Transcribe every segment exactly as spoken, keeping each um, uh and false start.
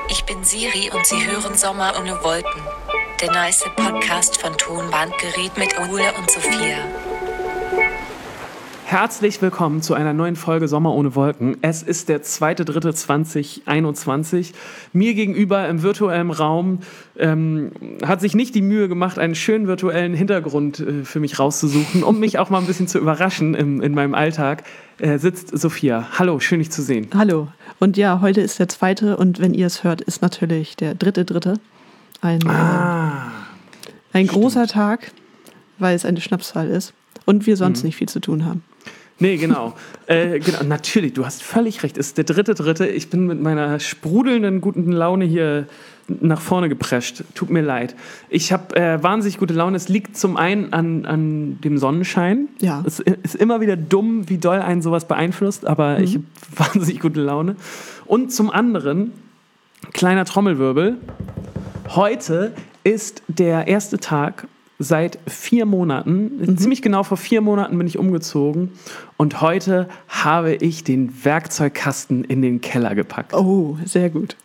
Ich bin Siri und Sie hören Sommer ohne Wolken. Der nice Podcast von Tonbandgerät mit Ole und Sophia. Herzlich willkommen zu einer neuen Folge Sommer ohne Wolken. Es ist der zweite dritte zweitausendeinundzwanzig. Mir gegenüber im virtuellen Raum ähm, hat sich nicht die Mühe gemacht, einen schönen virtuellen Hintergrund äh, für mich rauszusuchen, um mich auch mal ein bisschen zu überraschen im, in meinem Alltag, äh, sitzt Sophia. Hallo, schön dich zu sehen. Hallo. Und ja, heute ist der zweite und wenn ihr es hört, ist natürlich der dritte dritte. Ein, ah, äh, ein großer Tag, weil es eine Schnapszahl ist und wir sonst mhm. nicht viel zu tun haben. Nee, genau. äh, genau. Natürlich, du hast völlig recht. Es ist der dritte Dritte. Ich bin mit meiner sprudelnden guten Laune hier nach vorne geprescht. Tut mir leid. Ich habe äh, wahnsinnig gute Laune. Es liegt zum einen an, an dem Sonnenschein. Ja. Es ist immer wieder dumm, wie doll einen sowas beeinflusst, aber mhm. ich habe wahnsinnig gute Laune. Und zum anderen, kleiner Trommelwirbel, heute ist der erste Tag seit vier Monaten, mhm. ziemlich genau vor vier Monaten bin ich umgezogen und heute habe ich den Werkzeugkasten in den Keller gepackt. Oh, sehr gut.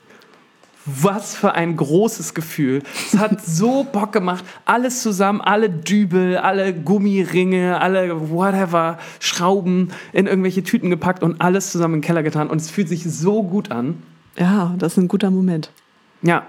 Was für ein großes Gefühl. Es hat so Bock gemacht. Alles zusammen, alle Dübel, alle Gummiringe, alle whatever, Schrauben in irgendwelche Tüten gepackt und alles zusammen in den Keller getan. Und es fühlt sich so gut an. Ja, das ist ein guter Moment. Ja.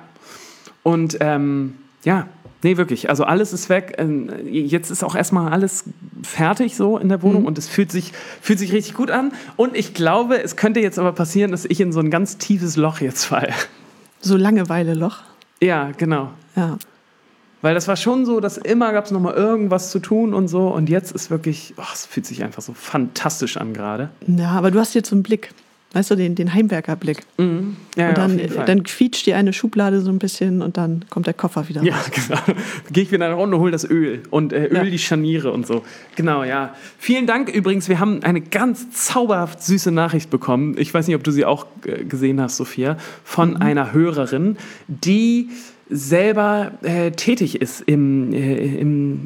Und ähm, ja, nee, wirklich. Also alles ist weg. Jetzt ist auch erstmal alles fertig so in der Wohnung mhm. und es fühlt sich, fühlt sich richtig gut an. Und ich glaube, es könnte jetzt aber passieren, dass ich in so ein ganz tiefes Loch jetzt falle. So Langeweile-Loch? Ja, genau. Ja. Weil das war schon so, dass immer gab es nochmal irgendwas zu tun und so. Und jetzt ist wirklich, oh, es fühlt sich einfach so fantastisch an gerade. Ja, aber du hast jetzt so einen Blick. Weißt du, den, den Heimwerkerblick. Mhm. Ja, und dann, ja, auf jeden Fall. Dann quietscht dir eine Schublade so ein bisschen und dann kommt der Koffer wieder raus. Ja, genau. Gehe ich wieder eine Runde, hole das Öl und äh, Öl ja. die Scharniere und so. Genau, ja. Vielen Dank übrigens. Wir haben eine ganz zauberhaft süße Nachricht bekommen. Ich weiß nicht, ob du sie auch äh, gesehen hast, Sophia, von mhm. einer Hörerin, die selber äh, tätig ist im, äh,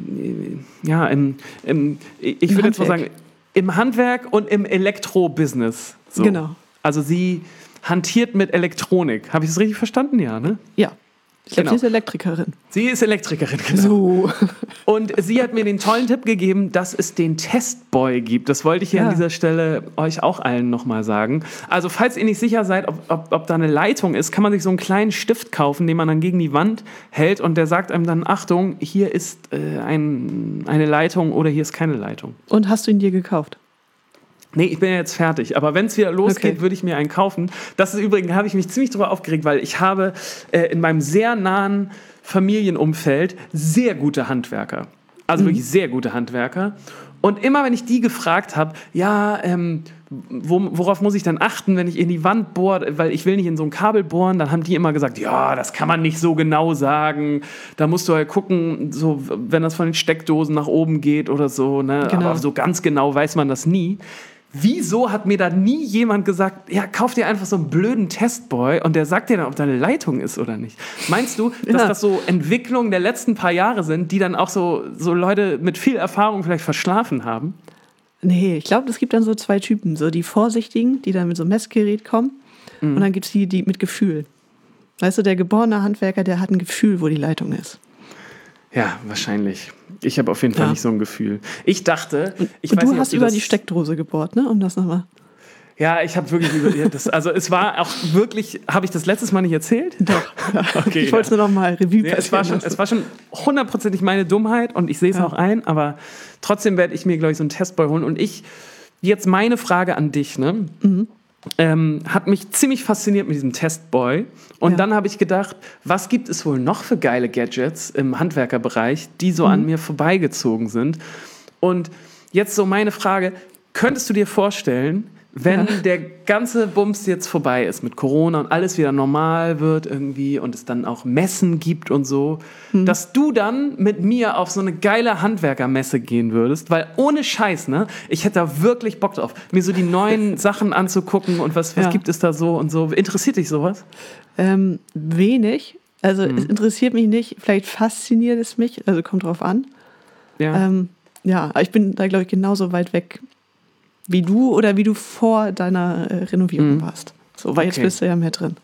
im äh, ja, im, im ich Im würde jetzt mal Handwerk. sagen, im Handwerk und im Elektro-Business. So. Genau. Also sie hantiert mit Elektronik. Habe ich das richtig verstanden? Ja, ne? Ja. Ich glaube, Genau. sie ist Elektrikerin. Sie ist Elektrikerin, genau. So. Und sie hat mir den tollen Tipp gegeben, dass es den Testboy gibt. Das wollte ich hier ja. an dieser Stelle euch auch allen nochmal sagen. Also falls ihr nicht sicher seid, ob, ob, ob da eine Leitung ist, kann man sich so einen kleinen Stift kaufen, den man dann gegen die Wand hält und der sagt einem dann, Achtung, hier ist äh, ein, eine Leitung oder hier ist keine Leitung. Und hast du ihn dir gekauft? Nee, ich bin ja jetzt fertig. Aber wenn es wieder losgeht, okay. würde ich mir einen kaufen. Das ist übrigens, habe ich mich ziemlich darüber aufgeregt, weil ich habe äh, in meinem sehr nahen Familienumfeld sehr gute Handwerker. Also mhm. wirklich sehr gute Handwerker. Und immer, wenn ich die gefragt habe, ja, ähm, wo, worauf muss ich dann achten, wenn ich in die Wand bohre, weil ich will nicht in so ein Kabel bohren, dann haben die immer gesagt, ja, das kann man nicht so genau sagen. Da musst du halt gucken, so, wenn das von den Steckdosen nach oben geht oder so. Ne? Genau. Aber so ganz genau weiß man das nie. Wieso hat mir da nie jemand gesagt, ja, kauf dir einfach so einen blöden Testboy und der sagt dir dann, ob da eine Leitung ist oder nicht? Meinst du, dass ja. das so Entwicklungen der letzten paar Jahre sind, die dann auch so, so Leute mit viel Erfahrung vielleicht verschlafen haben? Nee, ich glaube, es gibt dann so zwei Typen. So die Vorsichtigen, die dann mit so einem Messgerät kommen mhm. und dann gibt es die, die mit Gefühl. Weißt du, der geborene Handwerker, der hat ein Gefühl, wo die Leitung ist. Ja, wahrscheinlich. Ich habe auf jeden Fall ja. nicht so ein Gefühl. Ich dachte, ich und weiß du nicht, hast du über das die Steckdose gebohrt, ne? Um das nochmal. Ja, ich habe wirklich über ja, das. Also es war auch wirklich. Habe ich das letztes Mal nicht erzählt? Doch. Okay, ich wollte es nur noch mal Revue nee, es war schon, es war schon hundertprozentig meine Dummheit und ich sehe es ja. auch ein. Aber trotzdem werde ich mir, glaube ich, so einen Testboy holen. Und ich jetzt meine Frage an dich, ne? Mhm. Ähm, hat mich ziemlich fasziniert mit diesem Testboy. Und ja. dann habe ich gedacht, was gibt es wohl noch für geile Gadgets im Handwerkerbereich, die so mhm. an mir vorbeigezogen sind? Und jetzt so meine Frage, könntest du dir vorstellen, wenn ja. der ganze Bums jetzt vorbei ist mit Corona und alles wieder normal wird irgendwie und es dann auch Messen gibt und so, hm. dass du dann mit mir auf so eine geile Handwerkermesse gehen würdest, weil ohne Scheiß, ne, ich hätte da wirklich Bock drauf, mir so die neuen Sachen anzugucken und was, was ja. gibt es da so und so. Interessiert dich sowas? Ähm, wenig. Also hm. es interessiert mich nicht, vielleicht fasziniert es mich, also kommt drauf an. Ja, ähm, ja ich bin da, glaube ich, genauso weit weg wie du oder wie du vor deiner äh, Renovierung mhm. warst. So, weil okay. jetzt bist du ja mehr drin.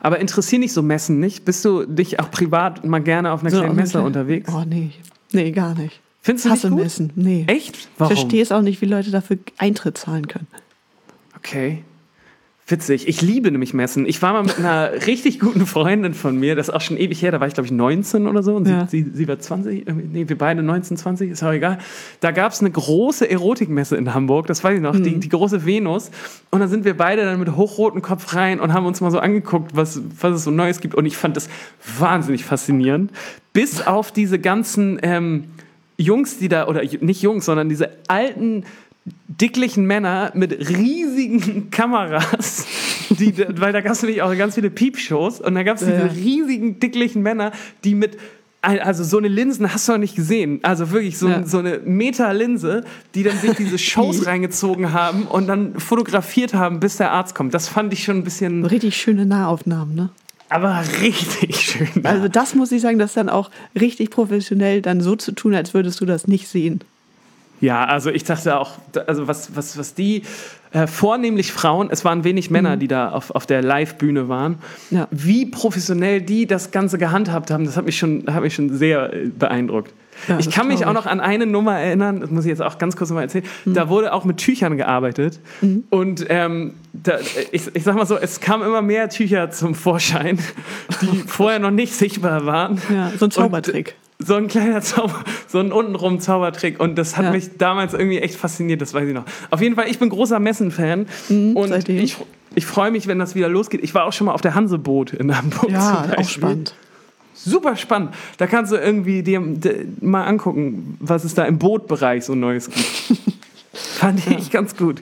Aber interessieren dich so Messen nicht? Bist du dich auch privat mal gerne auf einer So, kleinen auf einer Messe kleinen- unterwegs? Oh, nee. Nee, gar nicht. Findest du Hasse nicht gut? Messen. Nee. Echt? Warum? Ich verstehe es auch nicht, wie Leute dafür Eintritt zahlen können. Okay. Witzig. Ich liebe nämlich Messen. Ich war mal mit einer richtig guten Freundin von mir, das ist auch schon ewig her, da war ich glaube ich neunzehn oder so und Ja. sie, sie, sie war zwanzig, irgendwie- nee, wir beide neunzehn, zwanzig, ist auch egal. Da gab es eine große Erotikmesse in Hamburg, das weiß ich noch, Mhm. die, die große Venus. Und da sind wir beide dann mit hochrotem Kopf rein und haben uns mal so angeguckt, was, was es so Neues gibt. Und ich fand das wahnsinnig faszinierend. Bis auf diese ganzen ähm, Jungs, die da, oder nicht Jungs, sondern diese alten dicklichen Männer mit riesigen Kameras, die, weil da gab es nämlich auch ganz viele Piepshows und da gab es Ja, diese ja. riesigen dicklichen Männer, die mit, also so eine Linsen hast du noch nicht gesehen, also wirklich so, Ja. so eine Meta-Linse, die dann sich diese Shows reingezogen haben und dann fotografiert haben, bis der Arzt kommt. Das fand ich schon ein bisschen, Richtig schöne Nahaufnahmen, ne? aber richtig schön. Also das muss ich sagen, das ist dann auch richtig professionell, dann so zu tun, als würdest du das nicht sehen. Ja, also ich dachte auch, also was, was, was die, äh, vornehmlich Frauen, es waren wenig Männer, die da auf, auf der Live-Bühne waren, Ja. wie professionell die das Ganze gehandhabt haben, das hat mich schon, hat mich schon sehr äh, beeindruckt. Ja, ich das kann mich glaub auch ich. noch an eine Nummer erinnern, das muss ich jetzt auch ganz kurz noch mal erzählen, da wurde auch mit Tüchern gearbeitet und ähm, da, ich, ich sag mal so, es kamen immer mehr Tücher zum Vorschein, die vorher noch nicht sichtbar waren. Ja, so ein Zaubertrick. Und so ein kleiner Zauber, so ein untenrum Zaubertrick. Und das hat Ja. mich damals irgendwie echt fasziniert, das weiß ich noch. Auf jeden Fall, ich bin großer Messen-Fan. und seitdem. ich, ich freue mich, wenn das wieder losgeht. Ich war auch schon mal auf der Hanseboot in Hamburg. Ja, zum auch Beispiel. spannend. Super spannend. Da kannst du irgendwie dir d- mal angucken, was es da im Bootbereich so Neues gibt. Fand ich ganz gut.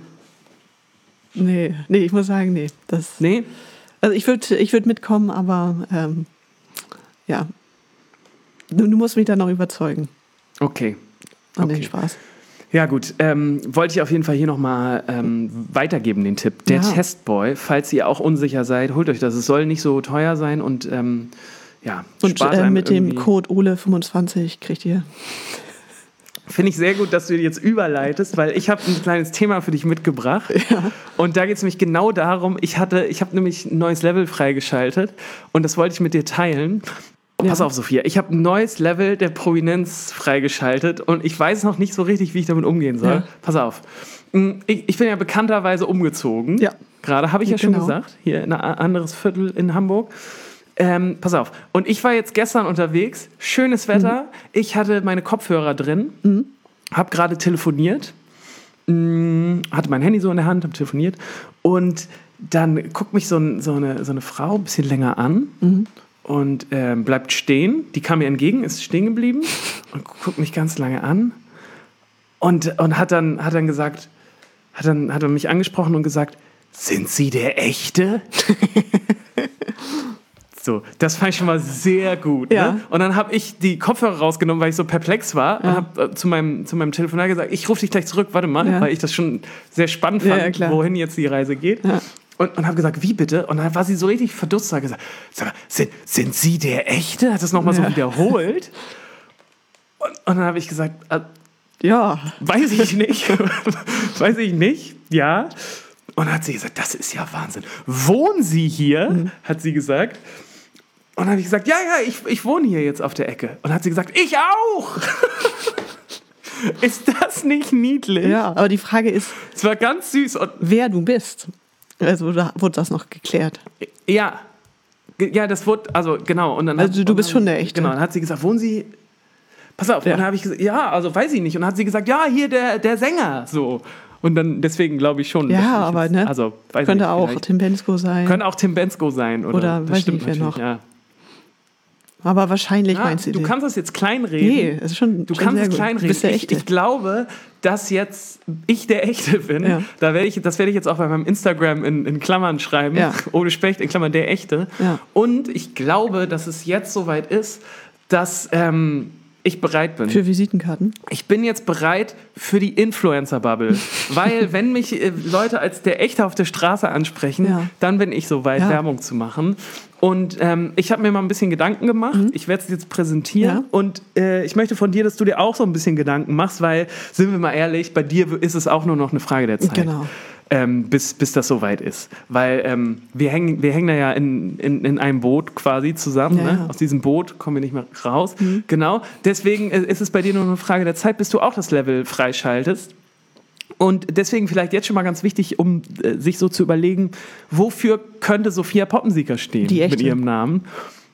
Nee, nee, ich muss sagen, nee. Das, Nee? also ich würde ich würd mitkommen, aber ähm, ja. Du, du musst mich dann noch überzeugen Okay. an Okay. den Spaß. Ja gut, ähm, wollte ich auf jeden Fall hier nochmal ähm, weitergeben, den Tipp. Der Ja. Testboy, falls ihr auch unsicher seid, holt euch das. Es soll nicht so teuer sein und ähm, ja, Und spart äh, einem mit dem irgendwie- Code Ole fünfundzwanzig kriegt ihr. Finde ich sehr gut, dass du jetzt überleitest, weil ich habe ein kleines Thema für dich mitgebracht. Und da geht es nämlich genau darum, ich hatte, ich habe nämlich ein neues Level freigeschaltet und das wollte ich mit dir teilen. Oh, pass Ja. auf, Sophia, ich habe ein neues Level der Prominenz freigeschaltet und ich weiß noch nicht so richtig, wie ich damit umgehen soll. Ja. Pass auf. Ich, ich bin ja bekannterweise umgezogen. Ja. Gerade, habe ich ja schon Genau. gesagt, hier in ein anderes Viertel in Hamburg. Ähm, pass auf. Und ich war jetzt gestern unterwegs, schönes Wetter. Ich hatte meine Kopfhörer drin, Mhm. habe gerade telefoniert, mh, hatte mein Handy so in der Hand, habe telefoniert. Und dann guckt mich so, ein, so, eine, so eine Frau ein bisschen länger an Mhm. und ähm, bleibt stehen. Die kam mir entgegen, ist stehen geblieben und guckt mich ganz lange an. Und, und hat, dann, hat dann gesagt, hat dann, hat dann mich angesprochen und gesagt, sind Sie der Echte? So, das fand ich schon mal sehr gut. Ja. Ne? Und dann habe ich die Kopfhörer rausgenommen, weil ich so perplex war und Ja. habe äh, zu meinem, zu meinem Telefonat gesagt, ich rufe dich gleich zurück, warte mal, Ja. weil ich das schon sehr spannend Ja, fand, ja, klar. wohin jetzt die Reise geht. Ja. Und, und habe gesagt, wie bitte? Und dann war sie so richtig verdutzt und hat gesagt, sag mal, sind, sind Sie der Echte? Hat das nochmal Ja. so wiederholt. Und, und dann habe ich gesagt, äh, Ja. weiß ich nicht. weiß ich nicht, ja. Und dann hat sie gesagt, das ist ja Wahnsinn. Wohnen Sie hier? Mhm. Hat sie gesagt. Und dann habe ich gesagt, ja, ja, ich, ich wohne hier jetzt auf der Ecke. Und dann hat sie gesagt, ich auch. Ist das nicht niedlich? Ja, aber die Frage ist, Es war ganz süß. Und wer du bist. Also da wurde das noch geklärt. ja, Ge- ja, das wurde, also genau. Und dann Also hat, du und bist dann, schon der Echte. Genau, dann hat sie gesagt, wohnen Sie... Pass auf, Ja. und dann habe ich gesagt, ja, also weiß ich nicht. Und dann hat sie gesagt, ja, hier der, der Sänger, so. Und dann, deswegen glaube ich schon. dass ich Ja, aber jetzt, ne? Also, weiß Könnte nicht, auch vielleicht- Tim Bensko sein. Könnte auch Tim Bensko sein. Oder, Oder das weiß stimmt nicht, wer natürlich, noch. Ja. Aber wahrscheinlich Ja, meinst du du den. kannst das jetzt kleinreden. Nee, es ist schon, Du schon kannst sehr es gut. kleinreden. Du bist der ich, Echte. ich glaube, dass jetzt ich der Echte bin. Ja. Da werde ich, das werde ich jetzt auch bei meinem Instagram in, in Klammern schreiben. Ja. Ohne Specht, in Klammern der Echte. Ja. Und ich glaube, dass es jetzt soweit ist, dass ähm, ich bereit bin. Für Visitenkarten. Ich bin jetzt bereit für die Influencer-Bubble. Weil, wenn mich äh, Leute als der Echte auf der Straße ansprechen, Ja. dann bin ich soweit, Ja. Werbung zu machen. Und ähm, ich habe mir mal ein bisschen Gedanken gemacht. Ich werde es jetzt präsentieren. Ja. Und äh, ich möchte von dir, dass du dir auch so ein bisschen Gedanken machst, weil, sind wir mal ehrlich, bei dir ist es auch nur noch eine Frage der Zeit. Genau. ähm, bis, bis das soweit ist. Weil ähm, wir, hängen, wir hängen da ja in, in, in einem Boot quasi zusammen. Ja, ne? ja. Aus diesem Boot kommen wir nicht mehr raus. Mhm. Genau. Deswegen ist es bei dir nur eine Frage der Zeit, bis du auch das Level freischaltest. Und deswegen vielleicht jetzt schon mal ganz wichtig, um äh, sich so zu überlegen, wofür könnte Sophia Poppensieger stehen Die echte. mit ihrem Namen?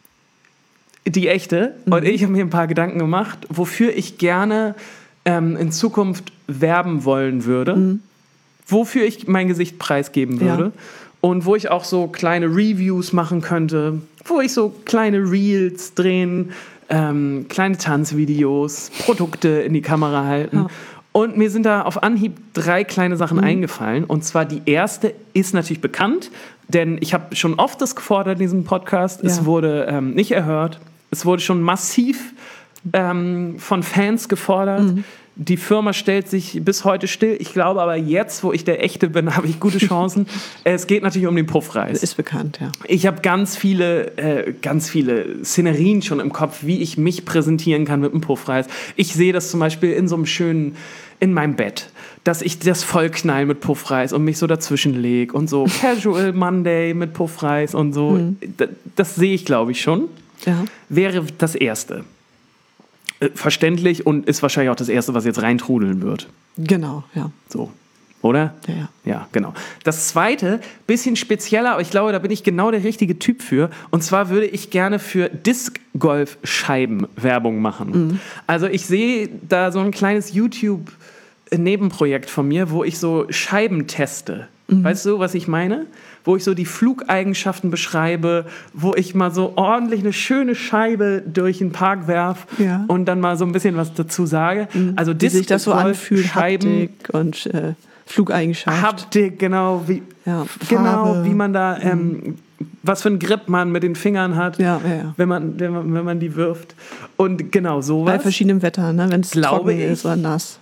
Die echte. Mhm. Und ich habe mir ein paar Gedanken gemacht, wofür ich gerne ähm, in Zukunft werben wollen würde, mhm. wofür ich mein Gesicht preisgeben würde ja. und wo ich auch so kleine Reviews machen könnte, wo ich so kleine Reels drehen, ähm, kleine Tanzvideos, Produkte in die Kamera halten. Ja. Und mir sind da auf Anhieb drei kleine Sachen mhm. eingefallen. Und zwar die erste ist natürlich bekannt, denn ich habe schon oft das gefordert in diesem Podcast. Ja. Es wurde ähm, nicht erhört. Es wurde schon massiv ähm, von Fans gefordert. Mhm. Die Firma stellt sich bis heute still. Ich glaube aber jetzt, wo ich der Echte bin, habe ich gute Chancen. Es geht natürlich um den Puffreis. Ist bekannt, ja. Ich habe ganz viele, äh, ganz viele Szenerien schon im Kopf, wie ich mich präsentieren kann mit dem Puffreis. Ich sehe das zum Beispiel in so einem schönen, in meinem Bett, dass ich das vollknall mit Puffreis und mich so dazwischen lege und so Casual Monday mit Puffreis und so. Mhm. Das, das sehe ich, glaube ich, schon. Ja. Wäre das Erste. Verständlich und ist wahrscheinlich auch das Erste, was jetzt reintrudeln wird. Genau, ja. So, oder? Ja, ja. Ja, genau. Das Zweite, bisschen spezieller, aber ich glaube, da bin ich genau der richtige Typ für. Und zwar würde ich gerne für Disc-Golf-Scheiben Werbung machen. Mhm. Also ich sehe da so ein kleines YouTube-Nebenprojekt von mir, wo ich so Scheiben teste. Mhm. Weißt du, was ich meine? Wo ich so die Flugeigenschaften beschreibe, wo ich mal so ordentlich eine schöne Scheibe durch den Park werfe ja. und dann mal so ein bisschen was dazu sage. Mhm. Also wie sich das so anfühlt, Scheiben, Haptik und äh, Flugeigenschaft. Haptik, genau, wie, ja, genau, wie man da, ähm, mhm. was für einen Grip man mit den Fingern hat, ja, ja, ja. Wenn, man, wenn, man, wenn man die wirft. Und genau sowas. Bei verschiedenem Wetter, ne? Wenn es trocken ich, ist oder nass.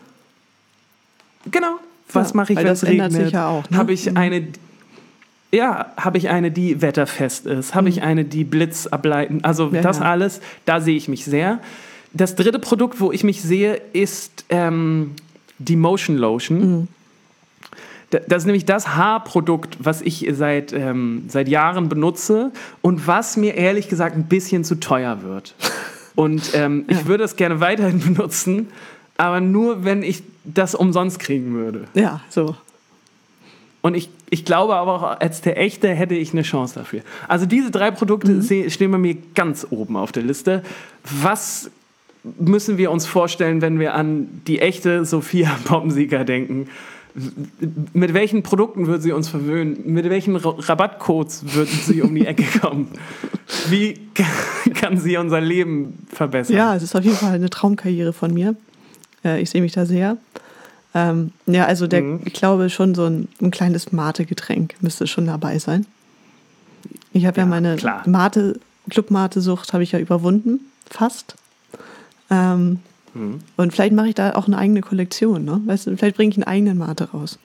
Genau. Was ja, mache ich, wenn es regnet? Sich ja auch. Ne? Habe ich mhm. eine... Ja, habe ich eine, die wetterfest ist? Habe mhm. ich eine, die Blitz ableiten? Also ja, das ja. alles, da sehe ich mich sehr. Das dritte Produkt, wo ich mich sehe, ist ähm, die Motion Lotion. Mhm. Das ist nämlich das Haarprodukt, was ich seit, ähm, seit Jahren benutze und was mir ehrlich gesagt ein bisschen zu teuer wird. Und ähm, ja. ich würde es gerne weiterhin benutzen, aber nur, wenn ich das umsonst kriegen würde. Ja, so. Und ich, ich glaube aber auch, als der Echte hätte ich eine Chance dafür. Also diese drei Produkte mhm. stehen bei mir ganz oben auf der Liste. Was müssen wir uns vorstellen, wenn wir an die echte Sophia Poppensieger denken? Mit welchen Produkten würde sie uns verwöhnen? Mit welchen Rabattcodes würden sie um die Ecke kommen? Wie kann sie unser Leben verbessern? Ja, es ist auf jeden Fall eine Traumkarriere von mir. Ich sehe mich da sehr. Ähm, ja, also der, mhm. ich glaube schon so ein, ein kleines Mate-Getränk müsste schon dabei sein. Ich habe ja, ja meine Mate, Club-Mate-Sucht habe ich ja überwunden, fast. Ähm, mhm. Und vielleicht mache ich da auch eine eigene Kollektion, ne? Weißt du, vielleicht bringe ich einen eigenen Mate raus.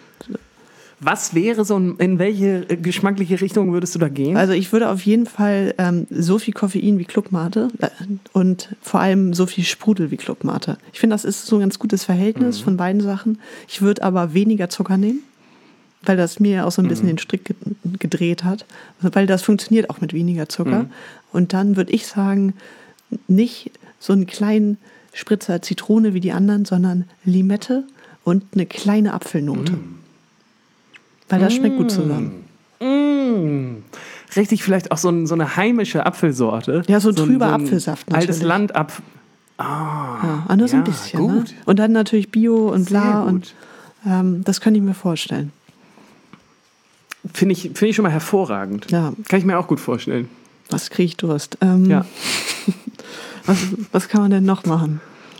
Was wäre so, ein, in welche geschmackliche Richtung würdest du da gehen? Also ich würde auf jeden Fall ähm, so viel Koffein wie Club Mate äh, und vor allem so viel Sprudel wie Club Mate. Ich finde, das ist so ein ganz gutes Verhältnis mhm. von beiden Sachen. Ich würde aber weniger Zucker nehmen, weil das mir auch so ein bisschen mhm. den Strick ge- gedreht hat. Weil das funktioniert auch mit weniger Zucker. Mhm. Und dann würde ich sagen, nicht so einen kleinen Spritzer Zitrone wie die anderen, sondern Limette und eine kleine Apfelnote. Mhm. Weil das schmeckt gut zusammen. Mm. Richtig, vielleicht auch so, ein, so eine heimische Apfelsorte. Ja, so ein so trüber so ein Apfelsaft natürlich. Altes Landapfel. Ah, ja, nur so ja, ein bisschen. Gut. Ne? Und dann natürlich Bio und bla. Sehr gut. Und ähm, das könnte ich mir vorstellen. Finde ich, find ich schon mal hervorragend. Ja. Kann ich mir auch gut vorstellen. Was kriege ich Durst? Ähm, ja. was, was kann man denn noch machen?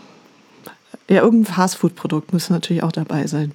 Ja, irgendein Fastfood-Produkt muss natürlich auch dabei sein.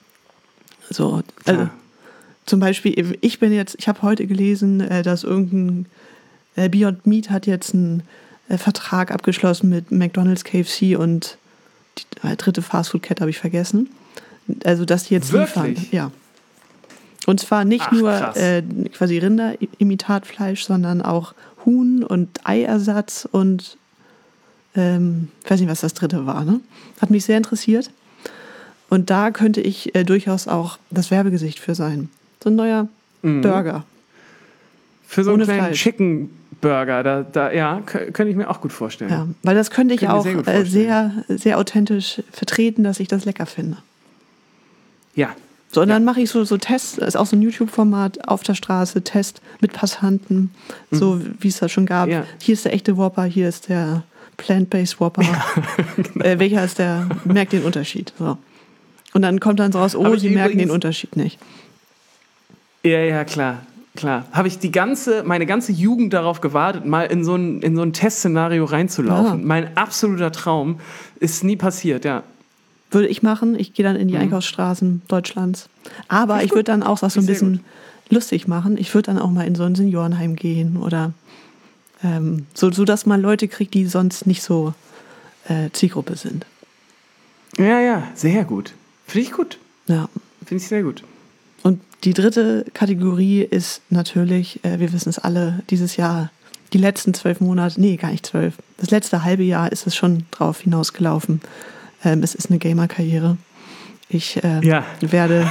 So, also ja. Zum Beispiel, ich bin jetzt, ich habe heute gelesen, dass irgendein äh, Beyond Meat hat jetzt einen äh, Vertrag abgeschlossen mit McDonald's, K F C und die äh, dritte Fastfood-Kette habe ich vergessen. Also, dass die jetzt Wirklich? liefern. Ja. Und zwar nicht Ach, nur krass. äh, quasi Rinderimitatfleisch, sondern auch Huhn und Eiersatz und ähm, ich weiß nicht, was das dritte war. Ne? Hat mich sehr interessiert. Und da könnte ich äh, durchaus auch das Werbegesicht für sein. So ein neuer mhm. Burger. Für so einen Ohne kleinen Fleisch. Chicken Burger, da, da, ja, k- könnte ich mir auch gut vorstellen. Ja, weil das könnte ich Könnte ich auch mir sehr gut äh, vorstellen. sehr, sehr authentisch vertreten, dass ich das lecker finde. Ja. So, und dann mache ich so, so Tests, das ist auch so ein YouTube-Format, auf der Straße, Test mit Passanten, so wie es das schon gab. Ja. Hier ist der echte Whopper, hier ist der Plant-Based Whopper. äh, welcher ist der, merkt den Unterschied. So. Und dann kommt dann so raus, oh, Hab ich sie merken übrigens- den Unterschied nicht. Ja, ja, klar. Klar. Habe ich die ganze, meine ganze Jugend darauf gewartet, mal in so ein, in so ein Testszenario reinzulaufen. Ah. Mein absoluter Traum ist nie passiert, ja. Würde ich machen. Ich gehe dann in die Mhm. Einkaufsstraßen Deutschlands. Aber Finde ich ich würde gut. dann auch das so ein Finde ich sehr bisschen lustig machen. Ich würde dann auch mal in so ein Seniorenheim gehen oder ähm, so, so, dass man Leute kriegt, die sonst nicht so äh, Zielgruppe sind. Ja, ja, sehr gut. Finde ich gut. Ja. Finde ich sehr gut. Und die dritte Kategorie ist natürlich, äh, wir wissen es alle, dieses Jahr, die letzten zwölf Monate, nee, gar nicht zwölf, das letzte halbe Jahr ist es schon drauf hinausgelaufen. Ähm, es ist eine Gamer-Karriere. Ich äh, Ja. werde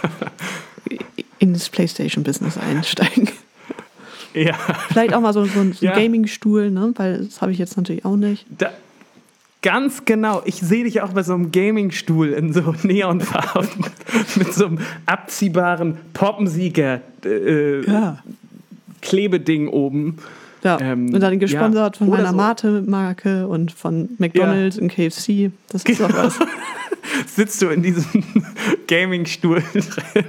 in das PlayStation-Business einsteigen. Ja. Vielleicht auch mal so, so, ein- so Ja. ein Gaming-Stuhl, ne? Weil das habe ich jetzt natürlich auch nicht. Da, ganz genau. Ich sehe dich auch bei so einem Gaming-Stuhl in so Neonfarben mit so einem abziehbaren Poppensieger äh, Ja. Klebeding oben. Ja. Ähm, und dann gesponsert ja. von Oder meiner so. Mate-Marke und von McDonald's und K F C. Das ist doch was. Sitzt du in diesem Gaming-Stuhl drin.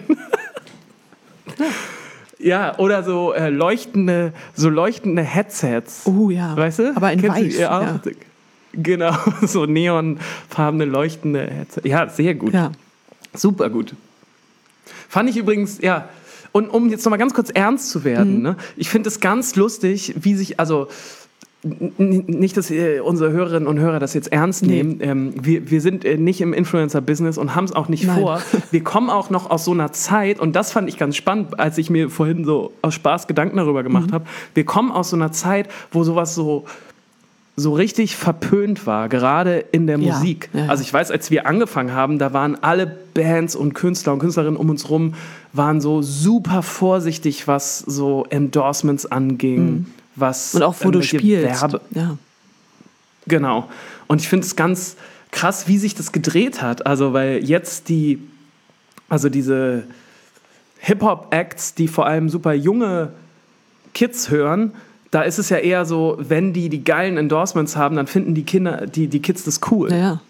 Ja, oder so äh, leuchtende, so leuchtende Headsets. Oh ja. Weißt du? Aber in Kennst du weiß. die auch? Ja. Genau, so neonfarbene, leuchtende Headsets. Ja, sehr gut. Ja. Super gut. Fand ich übrigens, ja. Und um jetzt nochmal ganz kurz ernst zu werden, Mhm. ne? Ich finde es ganz lustig, wie sich, also n- n- nicht, dass äh, unsere Hörerinnen und Hörer das jetzt ernst Nee. nehmen. Ähm, wir, wir sind äh, nicht im Influencer-Business und haben es auch nicht Nein. vor. Wir kommen auch noch aus so einer Zeit, und das fand ich ganz spannend, als ich mir vorhin so aus Spaß Gedanken darüber gemacht Mhm. habe. Wir kommen aus so einer Zeit, wo sowas so so richtig verpönt war, gerade in der Ja, Musik. ja, ja. Also ich weiß, als wir angefangen haben, da waren alle Bands und Künstler und Künstlerinnen um uns rum, waren so super vorsichtig, was so Endorsements anging, was Und auch wo du irgendwelche spielst. Werbe- Ja. Genau. Und ich finde es ganz krass, wie sich das gedreht hat. Also weil jetzt die, also diese Hip-Hop-Acts, die vor allem super junge Kids hören, da ist es ja eher so, wenn die die geilen Endorsements haben, dann finden die Kinder, die, die Kids das cool. Ja, ja.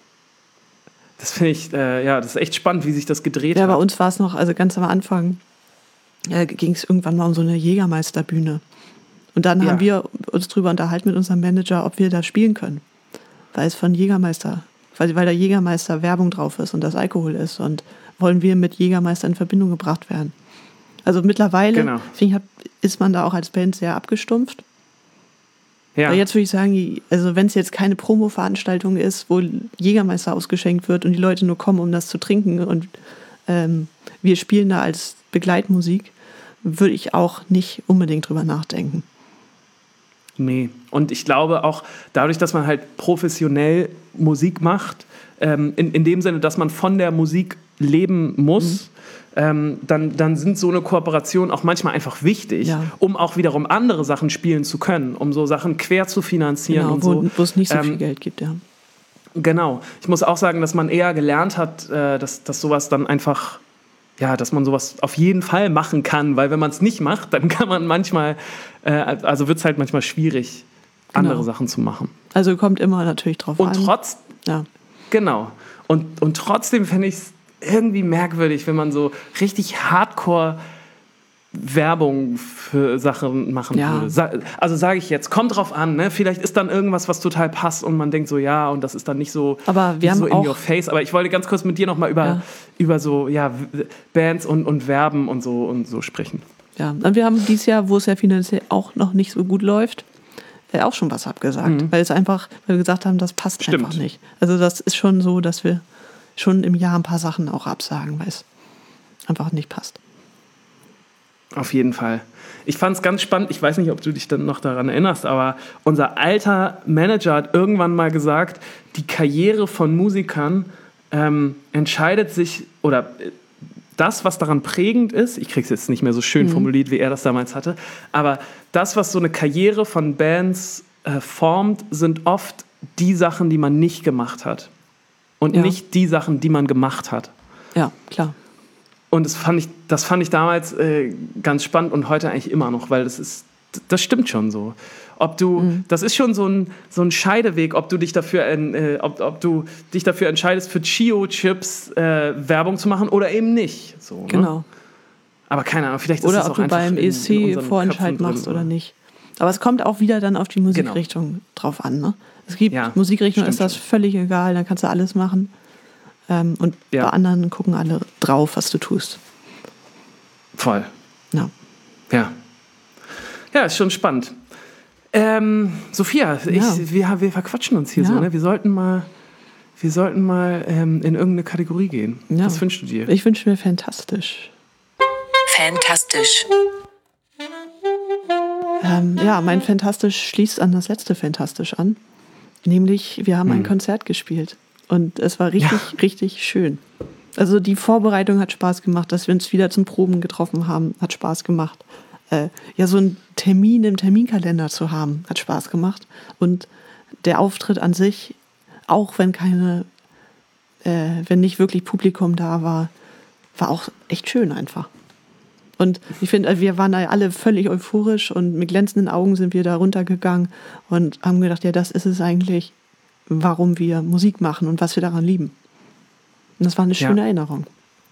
Das finde ich, äh, ja, das ist echt spannend, wie sich das gedreht Ja, bei hat. uns war es noch, also ganz am Anfang äh, ging es irgendwann mal um so eine Jägermeisterbühne. Und dann Ja. haben wir uns drüber unterhalten mit unserem Manager, ob wir da spielen können. Weil es von Jägermeister, weil, weil da Jägermeister Werbung drauf ist und das Alkohol ist. Und wollen wir mit Jägermeister in Verbindung gebracht werden. Also mittlerweile Genau. finde ich, hab- ist man da auch als Band sehr abgestumpft. Ja. Aber jetzt würde ich sagen, also wenn es jetzt keine Promo-Veranstaltung ist, wo Jägermeister ausgeschenkt wird und die Leute nur kommen, um das zu trinken und ähm, wir spielen da als Begleitmusik, würde ich auch nicht unbedingt drüber nachdenken. Nee. Und ich glaube auch, dadurch, dass man halt professionell Musik macht, ähm, in, in dem Sinne, dass man von der Musik leben muss, ähm, dann, dann sind so eine Kooperation auch manchmal einfach wichtig, Ja. um auch wiederum andere Sachen spielen zu können, um so Sachen quer zu finanzieren Genau, und wo, so. wo es nicht so Ähm, viel Geld gibt, ja. Genau. Ich muss auch sagen, dass man eher gelernt hat, äh, dass, dass sowas dann einfach, ja, dass man sowas auf jeden Fall machen kann, weil wenn man es nicht macht, dann kann man manchmal, äh, also wird es halt manchmal schwierig, andere Genau. Sachen zu machen. Also kommt immer natürlich drauf Und an. trotz, ja. genau. Und, und trotzdem fände ich es irgendwie merkwürdig, wenn man so richtig hardcore Werbung für Sachen machen Ja. würde. Sa also sage ich jetzt, kommt drauf an, ne? Vielleicht ist dann irgendwas, was total passt und man denkt so, ja, und das ist dann nicht so, Aber wir nicht haben so in auch- your face. Aber ich wollte ganz kurz mit dir nochmal über, Ja. über so ja, w- Bands und, und Werben und so, und so sprechen. Ja, und wir haben dieses Jahr, wo es ja finanziell auch noch nicht so gut läuft, äh, auch schon was abgesagt. Weil es einfach, weil wir gesagt haben, das passt Stimmt. einfach nicht. Also das ist schon so, dass wir schon im Jahr ein paar Sachen auch absagen, weil es einfach nicht passt. Auf jeden Fall. Ich fand es ganz spannend, ich weiß nicht, ob du dich dann noch daran erinnerst, aber unser alter Manager hat irgendwann mal gesagt, die Karriere von Musikern ähm, entscheidet sich, oder das, was daran prägend ist, ich kriege es jetzt nicht mehr so schön mhm. formuliert, wie er das damals hatte, aber das, was so eine Karriere von Bands äh, formt, sind oft die Sachen, die man nicht gemacht hat. Und ja. nicht die Sachen, die man gemacht hat. Ja, klar. Und das fand ich, das fand ich damals äh, ganz spannend und heute eigentlich immer noch, weil das ist, das stimmt schon so. Ob du, mhm. das ist schon so ein, so ein Scheideweg, ob du dich dafür, äh, ob, ob du dich dafür entscheidest, für Chio-Chips äh, Werbung zu machen oder eben nicht. So, genau. Ne? Aber keine Ahnung, vielleicht ist oder das auch ob du einfach beim E S C Vorentscheid machst drin, oder nicht. Aber es kommt auch wieder dann auf die Musikrichtung genau. drauf an. Ne? Es gibt ja, Musikrichtungen, ist das schon. Völlig egal, dann kannst du alles machen. Ähm, und ja. bei anderen gucken alle drauf, was du tust. Voll. Ja. Ja, ja ist schon spannend. Ähm, Sophia, ich, ja. wir, wir verquatschen uns hier ja. so. Ne? Wir sollten mal, wir sollten mal ähm, in irgendeine Kategorie gehen. Ja. Was wünschst du dir? Ich wünsche mir fantastisch. Fantastisch. Ähm, ja, mein Fantastisch schließt an das letzte Fantastisch an. Nämlich, wir haben hm. ein Konzert gespielt. Und es war richtig, ja. richtig schön. Also die Vorbereitung hat Spaß gemacht, dass wir uns wieder zum Proben getroffen haben, hat Spaß gemacht. Äh, ja, so einen Termin im Terminkalender zu haben, hat Spaß gemacht. Und der Auftritt an sich, auch wenn keine, äh, wenn nicht wirklich Publikum da war, war auch echt schön einfach. Und ich finde, wir waren da alle völlig euphorisch und mit glänzenden Augen sind wir da runtergegangen und haben gedacht, ja, das ist es eigentlich, warum wir Musik machen und was wir daran lieben. Und das war eine schöne ja. Erinnerung.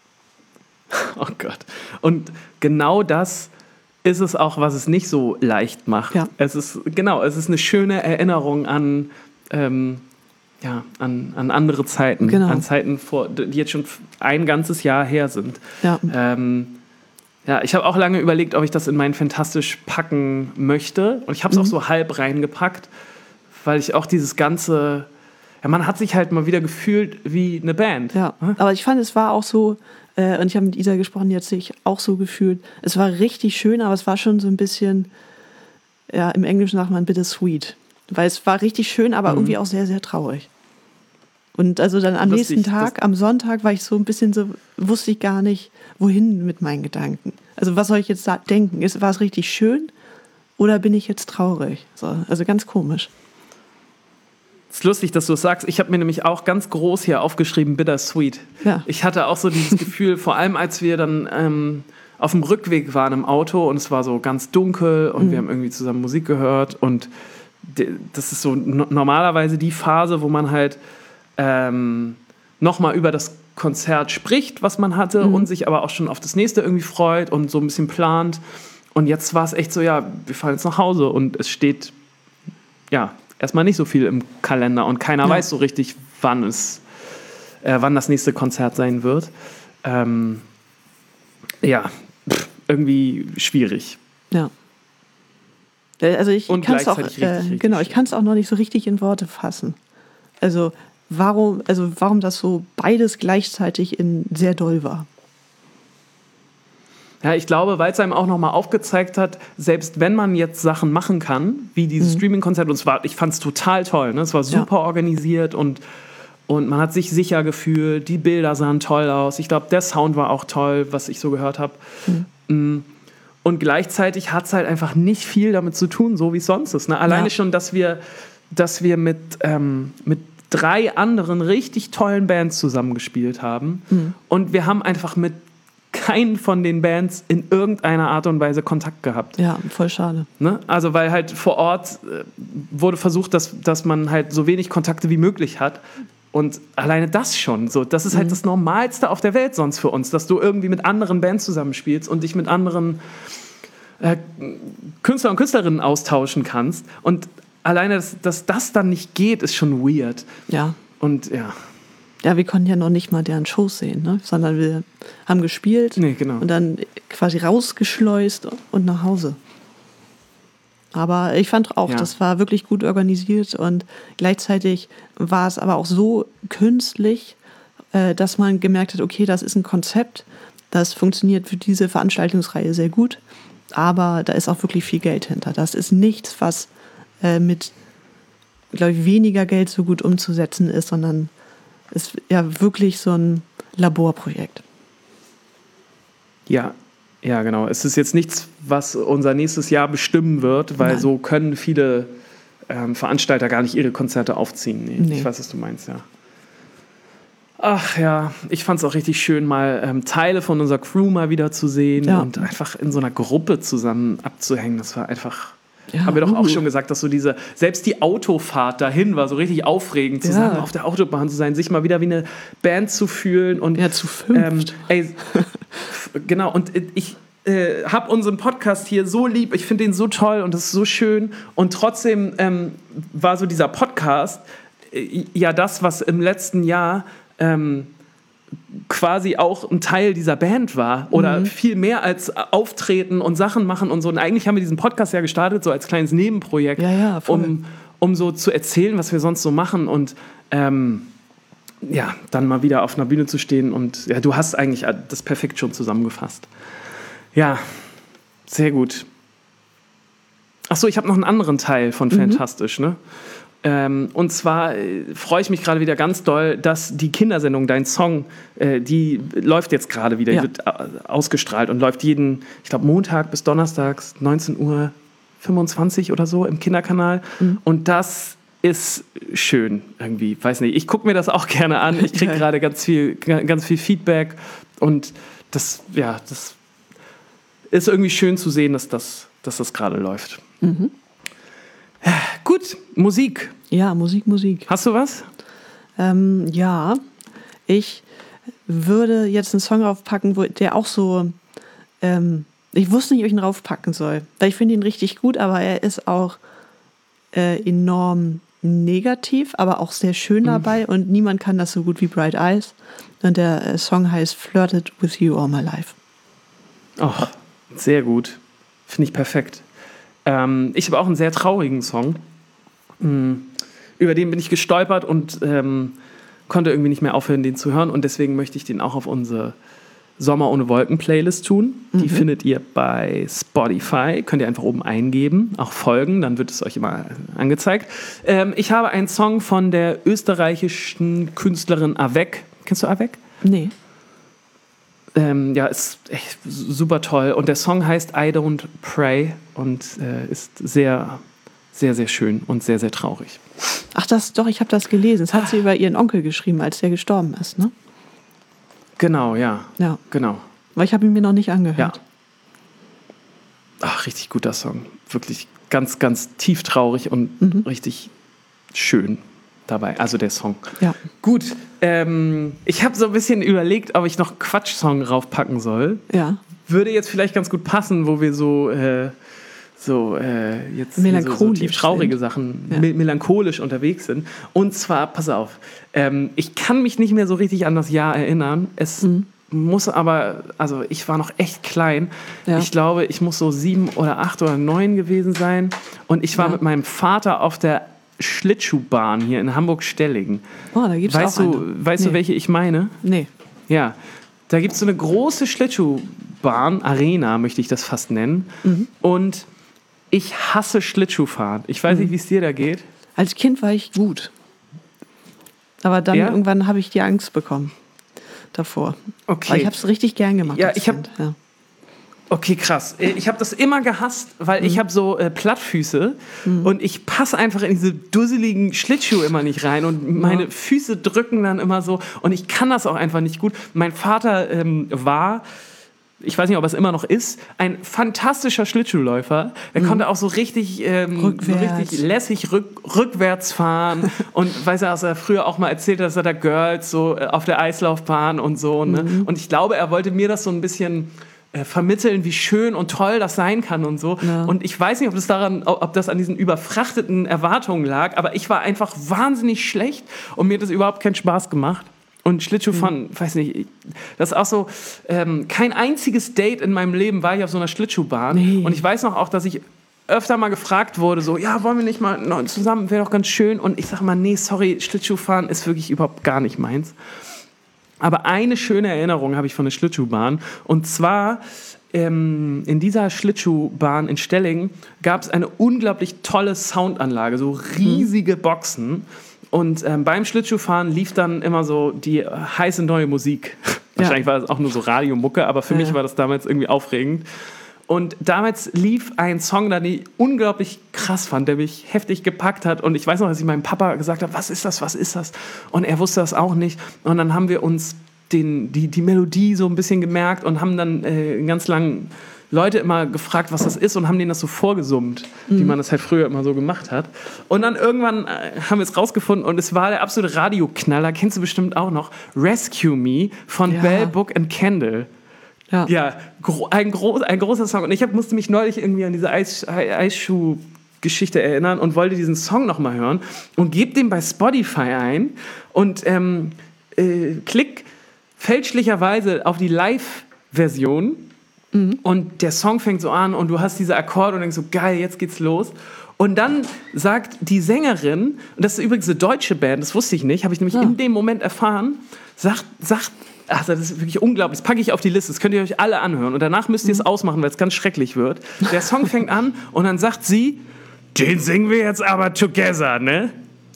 Oh Gott. Und genau das ist es auch, was es nicht so leicht macht. Ja. Es ist, genau, es ist eine schöne Erinnerung an, ähm, ja, an, an andere Zeiten. Genau. An Zeiten, vor, die jetzt schon ein ganzes Jahr her sind. Ja. Ähm, ja, ich habe auch lange überlegt, ob ich das in mein Fantastisch packen möchte. Und ich habe es mhm. auch so halb reingepackt, weil ich auch dieses ganze, ja, man hat sich halt mal wieder gefühlt wie eine Band. Ja, aber ich fand, es war auch so, äh, und ich habe mit Isa gesprochen, die hat sich auch so gefühlt, es war richtig schön, aber es war schon so ein bisschen, ja, im Englischen sagt man bittersweet. Weil es war richtig schön, aber mhm. irgendwie auch sehr, sehr traurig. Und also dann am Lustig, nächsten Tag, am Sonntag, war ich so ein bisschen so, wusste ich gar nicht, wohin mit meinen Gedanken. Also was soll ich jetzt da denken? Ist, war es richtig schön oder bin ich jetzt traurig? So, also ganz komisch. Es ist lustig, dass du es sagst. Ich habe mir nämlich auch ganz groß hier aufgeschrieben, bittersweet. Ja. Ich hatte auch so dieses Gefühl, vor allem als wir dann ähm, auf dem Rückweg waren im Auto und es war so ganz dunkel und mhm. wir haben irgendwie zusammen Musik gehört und das ist so no- normalerweise die Phase, wo man halt ähm, nochmal über das Konzert spricht, was man hatte mhm. und sich aber auch schon auf das nächste irgendwie freut und so ein bisschen plant. Und jetzt war es echt so, ja, wir fahren jetzt nach Hause und es steht, ja, erstmal nicht so viel im Kalender und keiner ja. weiß so richtig, wann es, äh, wann das nächste Konzert sein wird. Ähm, ja, pff, irgendwie schwierig. Ja. Also ich und kann es auch, richtig, äh, richtig genau, ich kann es auch noch nicht so richtig in Worte fassen. Also warum, also warum das so beides gleichzeitig in sehr doll war. Ja, ich glaube, weil es einem auch nochmal aufgezeigt hat, selbst wenn man jetzt Sachen machen kann, wie dieses mhm. Streaming-Konzert, und zwar, ich fand es total toll, ne? Es war super ja. organisiert und, und man hat sich sicher gefühlt, die Bilder sahen toll aus, ich glaube, der Sound war auch toll, was ich so gehört habe. Mhm. Und gleichzeitig hat es halt einfach nicht viel damit zu tun, so wie es sonst ist. Ne? Alleine ja. schon, dass wir, dass wir mit, ähm, mit drei anderen richtig tollen Bands zusammengespielt haben mhm. und wir haben einfach mit keinen von den Bands in irgendeiner Art und Weise Kontakt gehabt. Ja, voll schade. Ne? Also weil halt vor Ort äh, wurde versucht, dass, dass man halt so wenig Kontakte wie möglich hat. Und alleine das schon, so, das ist halt mhm. das Normalste auf der Welt sonst für uns, dass du irgendwie mit anderen Bands zusammenspielst und dich mit anderen äh, Künstler und Künstlerinnen austauschen kannst. Und alleine, dass, dass das dann nicht geht, ist schon weird. Ja. Und ja. Ja, wir konnten ja noch nicht mal deren Shows sehen, ne? Sondern wir haben gespielt nee, genau. und dann quasi rausgeschleust und nach Hause. Aber ich fand auch, ja. das war wirklich gut organisiert und gleichzeitig war es aber auch so künstlich, äh, dass man gemerkt hat, okay, das ist ein Konzept, das funktioniert für diese Veranstaltungsreihe sehr gut, aber da ist auch wirklich viel Geld hinter. Das ist nichts, was äh, mit, glaube ich, weniger Geld so gut umzusetzen ist, sondern ist ja wirklich so ein Laborprojekt. Ja, ja, genau. Es ist jetzt nichts, was unser nächstes Jahr bestimmen wird, weil Nein. so können viele ähm, Veranstalter gar nicht ihre Konzerte aufziehen. Nee, Nee. Ich weiß, was du meinst, ja. Ach ja, ich fand es auch richtig schön, mal ähm, Teile von unserer Crew mal wieder zu sehen Ja. und einfach in so einer Gruppe zusammen abzuhängen. Das war einfach... Ja, Haben wir doch auch uh. schon gesagt, dass so diese, selbst die Autofahrt dahin war so richtig aufregend, zusammen Ja. auf der Autobahn zu sein, sich mal wieder wie eine Band zu fühlen. Und, Ja, zu fünft. Ähm, ey, f- genau, und ich äh, habe unseren Podcast hier so lieb, ich finde den so toll und das ist so schön. Und trotzdem ähm, war so dieser Podcast äh, ja das, was im letzten Jahr... Ähm, quasi auch ein Teil dieser Band war oder Mhm. viel mehr als Auftreten und Sachen machen und so. Und eigentlich haben wir diesen Podcast ja gestartet, so als kleines Nebenprojekt, Ja, ja, voll. um, um so zu erzählen, was wir sonst so machen und ähm, ja, dann mal wieder auf einer Bühne zu stehen und ja, du hast eigentlich das perfekt schon zusammengefasst. Ja, sehr gut. Achso, ich habe noch einen anderen Teil von Fantastisch, ne? Ähm, und zwar äh, freue ich mich gerade wieder ganz doll, dass die Kindersendung, dein Song, äh, die läuft jetzt gerade wieder, Ja. die wird äh, ausgestrahlt und läuft jeden, ich glaube, Montag bis Donnerstags, neunzehn Uhr fünfundzwanzig oder so im Kinderkanal. Mhm. Und das ist schön irgendwie, weiß nicht. Ich gucke mir das auch gerne an. Ich kriege Ja. gerade ganz viel, ganz viel Feedback und das, ja, das ist irgendwie schön zu sehen, dass das, dass das gerade läuft. Mhm. Gut, Musik. Ja, Musik, Musik. Hast du was? Ähm, ja, ich würde jetzt einen Song raufpacken, wo der auch so, ähm, ich wusste nicht, ob ich ihn raufpacken soll, weil ich finde ihn richtig gut, aber er ist auch äh, enorm negativ, aber auch sehr schön dabei und niemand kann das so gut wie Bright Eyes. Und der äh, Song heißt Flirted with You All My Life. Oh, sehr gut. Finde ich perfekt. Ähm, ich habe auch einen sehr traurigen Song. Mm, über den bin ich gestolpert und ähm, konnte irgendwie nicht mehr aufhören, den zu hören. Und deswegen möchte ich den auch auf unsere Sommer ohne Wolken Playlist tun. Die Mhm. findet ihr bei Spotify. Könnt ihr einfach oben eingeben, auch folgen, dann wird es euch immer angezeigt. Ähm, ich habe einen Song von der österreichischen Künstlerin Avec. Kennst du Avec? Nee. Ähm, ja, ist echt super toll. Und der Song heißt I Don't Pray und äh, ist sehr, sehr, sehr schön und sehr, sehr traurig. Ach, das doch, ich habe das gelesen. Das hat sie über ihren Onkel geschrieben, als der gestorben ist, ne? Genau, ja. Ja. Genau. Weil ich habe ihn mir noch nicht Ja. angehört. Ach, richtig guter Song. Wirklich ganz, ganz tief traurig und Mhm. richtig schön dabei. Also der Song. Ja. Gut, ähm, ich habe so ein bisschen überlegt, ob ich noch Quatsch-Song raufpacken soll. Ja. Würde jetzt vielleicht ganz gut passen, wo wir so, äh, so äh, jetzt hier so, so Melancholisch tief traurige sind. Sachen, Ja. me- melancholisch unterwegs sind. Und zwar, pass auf, ähm, ich kann mich nicht mehr so richtig an das Jahr erinnern. Es Mhm. muss aber, also ich war noch echt klein. Ja. Ich glaube, ich muss so sieben oder acht oder neun gewesen sein. Und ich war Ja. mit meinem Vater auf der Schlittschuhbahn hier in Hamburg-Stellingen. Oh, da gibt es Weißt auch du, eine. weißt nee. du, welche ich meine? Nee. Ja, da gibt es so eine große Schlittschuhbahn, Arena möchte ich das fast nennen. Mhm. Und ich hasse Schlittschuhfahren. Ich weiß nicht, wie es dir da geht. Als Kind war ich gut. Aber dann Ja? irgendwann habe ich die Angst bekommen davor. Okay. Aber ich habe es richtig gern gemacht. Ja, als ich hab- Kind. Ja. Okay, krass. Äh, Ich habe das immer gehasst, weil Mhm. ich habe so äh, Plattfüße und ich passe einfach in diese dusseligen Schlittschuhe immer nicht rein und meine Ja. Füße drücken dann immer so und ich kann das auch einfach nicht gut. Mein Vater ähm, war, ich weiß nicht, ob er es immer noch ist, ein fantastischer Schlittschuhläufer. Er konnte auch so richtig, ähm, so Rückwärts. richtig lässig rück, rückwärts fahren und weiß er, dass er früher auch mal erzählt hat, dass er da Girls so äh, auf der Eislaufbahn und so. Ne? Und ich glaube, er wollte mir das so ein bisschen äh, vermitteln, wie schön und toll das sein kann und so. Ja. Und ich weiß nicht, ob das daran, ob das an diesen überfrachteten Erwartungen lag, aber ich war einfach wahnsinnig schlecht und mir hat das überhaupt keinen Spaß gemacht. Und Schlittschuhfahren, weiß nicht, ich- das ist auch so, ähm, kein einziges Date in meinem Leben war ich auf so einer Schlittschuhbahn. Nee. Und ich weiß noch auch, dass ich öfter mal gefragt wurde, so, ja, wollen wir nicht mal noch zusammen, wäre doch ganz schön. Und ich sage mal, nee, sorry, Schlittschuhfahren ist wirklich überhaupt gar nicht meins. Aber eine schöne Erinnerung habe ich von der Schlittschuhbahn. Und zwar ähm, in dieser Schlittschuhbahn in Stellingen gab es eine unglaublich tolle Soundanlage, so riesige Boxen. Und ähm, beim Schlittschuhfahren lief dann immer so die äh, heiße neue Musik. Wahrscheinlich war das auch nur so Radiomucke, aber für Ja. mich war das damals irgendwie aufregend. Und damals lief ein Song, den ich unglaublich krass fand, der mich heftig gepackt hat. Und ich weiß noch, dass ich meinem Papa gesagt habe, was ist das, was ist das? Und er wusste das auch nicht. Und dann haben wir uns den, die, die Melodie so ein bisschen gemerkt und haben dann äh, ganz lang Leute immer gefragt, was das ist und haben denen das so vorgesummt, mhm. wie man das halt früher immer so gemacht hat. Und dann irgendwann äh, haben wir es rausgefunden und es war der absolute Radioknaller, kennst du bestimmt auch noch, Rescue Me von Ja. Bell, Book and Candle. Ja. Ja, gro- ein, gro- ein großer Song. Und ich hab, musste mich neulich irgendwie an diese Eis, Ei- Eisschuh-Geschichte erinnern und wollte diesen Song nochmal hören und gebe den bei Spotify ein und ähm, äh, klick fälschlicherweise auf die Live-Version. Und der Song fängt so an und du hast diese Akkorde und denkst so, geil, jetzt geht's los. Und dann sagt die Sängerin, und das ist übrigens eine deutsche Band, das wusste ich nicht, habe ich nämlich Ja. in dem Moment erfahren, sagt, sagt, ach, das ist wirklich unglaublich, das packe ich auf die Liste, das könnt ihr euch alle anhören. Und danach müsst ihr es ausmachen, weil es ganz schrecklich wird. Der Song fängt an und dann sagt sie, den singen wir jetzt aber together, ne?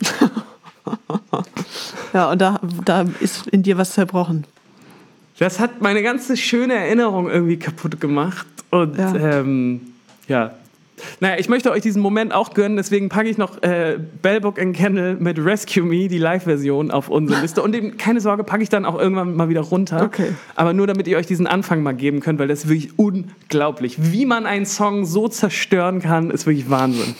Ja, und da, da ist in dir was zerbrochen. Das hat meine ganze schöne Erinnerung irgendwie kaputt gemacht. Und ja, Ja. ähm, ja. Naja, ich möchte euch diesen Moment auch gönnen, deswegen packe ich noch äh, Bell, Book and Candle mit Rescue Me, die Live-Version, auf unsere Liste. Und eben, keine Sorge, packe ich dann auch irgendwann mal wieder runter. Okay. Aber nur, damit ihr euch diesen Anfang mal geben könnt, weil das ist wirklich unglaublich. Wie man einen Song so zerstören kann, ist wirklich Wahnsinn.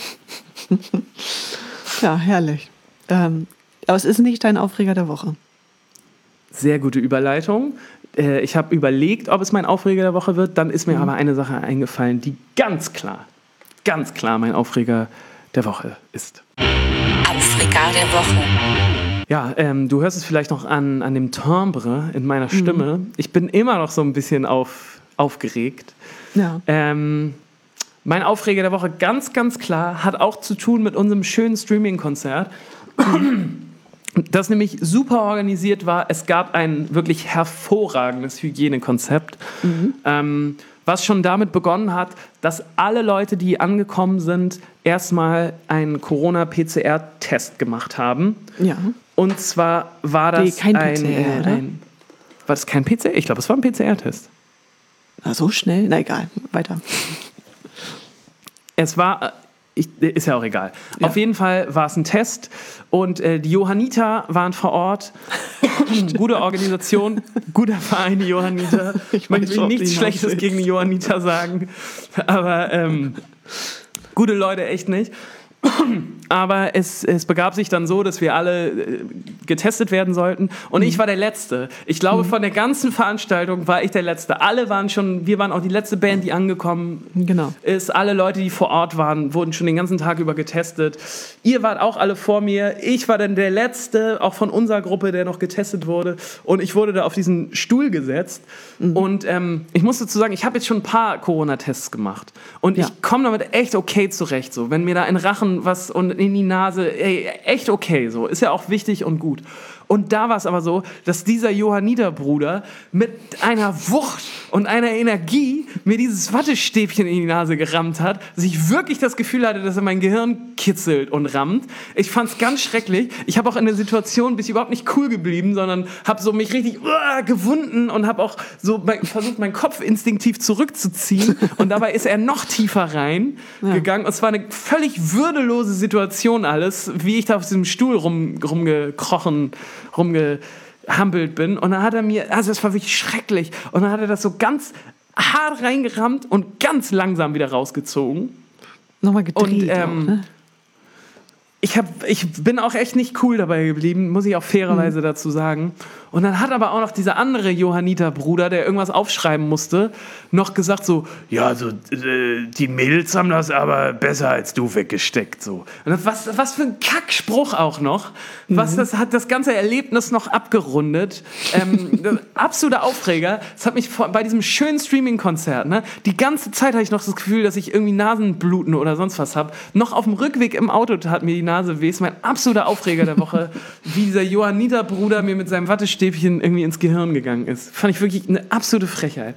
Ja, herrlich. Ähm, aber es ist nicht dein Aufreger der Woche. Sehr gute Überleitung. Äh, ich habe überlegt, ob es mein Aufreger der Woche wird. Dann ist mir mhm. aber eine Sache eingefallen, die ganz klar, ganz klar mein Aufreger der Woche ist. Aufreger der Woche. Ja, ähm, du hörst es vielleicht noch an, an dem Timbre in meiner Stimme. Mhm. Ich bin immer noch so ein bisschen auf, aufgeregt. Ja. Ähm, mein Aufreger der Woche, ganz, ganz klar, hat auch zu tun mit unserem schönen Streaming-Konzert. Das nämlich super organisiert war. Es gab ein wirklich hervorragendes Hygienekonzept, mhm. ähm, was schon damit begonnen hat, dass alle Leute, die angekommen sind, erstmal einen Corona-P C R-Test gemacht haben. Ja. Und zwar war das nee, kein ein, P C R, äh, oder? ein... War das kein P C R? Ich glaube, es war ein P C R-Test. Na, so schnell? Na egal, weiter. Es war... Ich, ist ja auch egal. Ja. Auf jeden Fall war es ein Test und äh, die Johanniter waren vor Ort. Gute Organisation, guter Verein, die Johanniter. Ich weiß, will ob nichts die Schlechtes hinaus gegen die Johanniter sagen, aber ähm, gute Leute echt nicht. Aber es, es begab sich dann so, dass wir alle äh, getestet werden sollten. Und mhm. ich war der Letzte. Ich glaube, mhm. von der ganzen Veranstaltung war ich der Letzte. Alle waren schon, wir waren auch die letzte Band, die angekommen genau. ist. Alle Leute, die vor Ort waren, wurden schon den ganzen Tag über getestet. Ihr wart auch alle vor mir. Ich war dann der Letzte, auch von unserer Gruppe, der noch getestet wurde. Und ich wurde da auf diesen Stuhl gesetzt. Mhm. Und ähm, ich muss dazu sagen, ich habe jetzt schon ein paar Corona-Tests gemacht. Und ja. ich komme damit echt okay zurecht. So. Wenn mir da in den Rachen was und in die Nase, ey, echt okay, so. Ist ja auch wichtig und gut. Und da war es aber so, dass dieser Johanniter-Bruder mit einer Wucht und einer Energie mir dieses Wattestäbchen in die Nase gerammt hat, dass ich wirklich das Gefühl hatte, dass er mein Gehirn kitzelt und rammt. Ich fand es ganz schrecklich. Ich habe auch in der Situation bin ich überhaupt nicht cool geblieben, sondern habe so mich richtig uh, gewunden und habe auch so mein, versucht, meinen Kopf instinktiv zurückzuziehen. Und dabei ist er noch tiefer rein ja. gegangen. Und es war eine völlig würdelose Situation alles, wie ich da auf diesem Stuhl rum, rumgekrochen rumgehampelt bin und dann hat er mir, also das war wirklich schrecklich und dann hat er das so ganz hart reingerammt und ganz langsam wieder rausgezogen. Nochmal gedreht. Und ähm, auch, ne? ich, hab, ich bin auch echt nicht cool dabei geblieben, muss ich auch fairerweise mhm. dazu sagen. Und dann hat aber auch noch dieser andere Johanniter-Bruder, der irgendwas aufschreiben musste, noch gesagt so, ja, also äh, die Mädels haben das aber besser als du weggesteckt. So. Und das, was, was für ein Kackspruch auch noch. Mhm. Was, das hat das ganze Erlebnis noch abgerundet. Ähm, absoluter Aufreger. Das hat mich vor, bei diesem schönen Streaming-Konzert, ne, die ganze Zeit hatte ich noch das Gefühl, dass ich irgendwie Nasenbluten oder sonst was habe. Noch auf dem Rückweg im Auto hat mir die Nase weh. Das ist mein absoluter Aufreger der Woche, wie dieser Johanniter-Bruder mir mit seinem Wattestäbchen irgendwie ins Gehirn gegangen ist. Fand ich wirklich eine absolute Frechheit.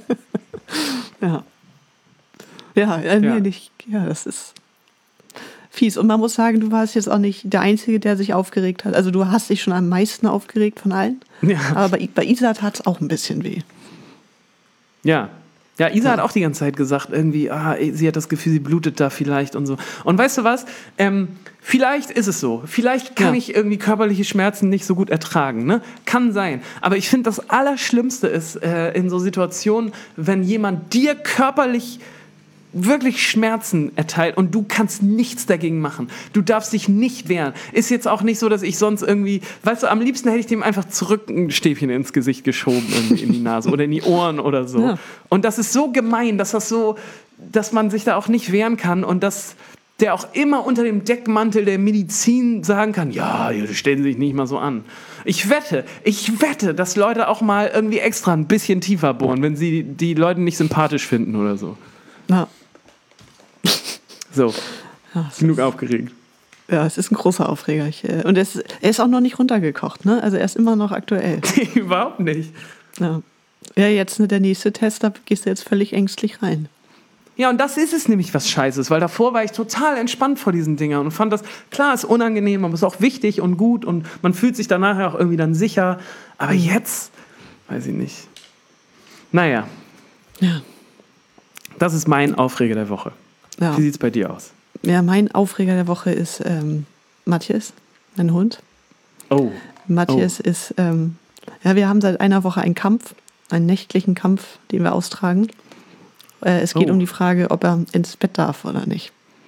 ja. Ja, äh, ja. Nee, nicht, ja, das ist fies. Und man muss sagen, du warst jetzt auch nicht der Einzige, der sich aufgeregt hat. Also du hast dich schon am meisten aufgeregt von allen. Ja. Aber bei, bei Isa tat es auch ein bisschen weh. Ja. Ja, Isa hat auch die ganze Zeit gesagt, irgendwie, ah, sie hat das Gefühl, sie blutet da vielleicht und so. Und weißt du was? Ähm, vielleicht ist es so. Vielleicht kann Ja. ich irgendwie körperliche Schmerzen nicht so gut ertragen. Ne? Kann sein. Aber ich finde, das Allerschlimmste ist äh, in so Situationen, wenn jemand dir körperlich wirklich Schmerzen erteilt und du kannst nichts dagegen machen. Du darfst dich nicht wehren. Ist jetzt auch nicht so, dass ich sonst irgendwie, weißt du, am liebsten hätte ich dem einfach zurück ein Stäbchen ins Gesicht geschoben, irgendwie in die Nase oder in die Ohren oder so. Ja. Und das ist so gemein, dass das so, dass man sich da auch nicht wehren kann und dass der auch immer unter dem Deckmantel der Medizin sagen kann, ja, stellen Sie sich nicht mal so an. Ich wette, ich wette, dass Leute auch mal irgendwie extra ein bisschen tiefer bohren, wenn sie die Leute nicht sympathisch finden oder so. Ja. So, Ja, genug aufgeregt. Ja, es ist ein großer Aufreger. Ich, äh, und er ist, er ist auch noch nicht runtergekocht, ne? Also er ist immer noch aktuell. Überhaupt nicht. Ja, ja jetzt ne, der nächste Test, da gehst du jetzt völlig ängstlich rein. Ja, und das ist es nämlich, was scheiße ist, weil davor war ich total entspannt vor diesen Dingern und fand das, klar, ist unangenehm, aber ist auch wichtig und gut und man fühlt sich danach auch irgendwie dann sicher. Aber jetzt, weiß ich nicht. Naja, Ja. das ist mein Aufreger der Woche. Ja. Wie sieht es bei dir aus? Ja, mein Aufreger der Woche ist ähm, Matthias, mein Hund. Oh. Matthias Oh. ist, ähm, ja, wir haben seit einer Woche einen Kampf, einen nächtlichen Kampf, den wir austragen. Äh, es geht Oh. um die Frage, ob er ins Bett darf oder nicht.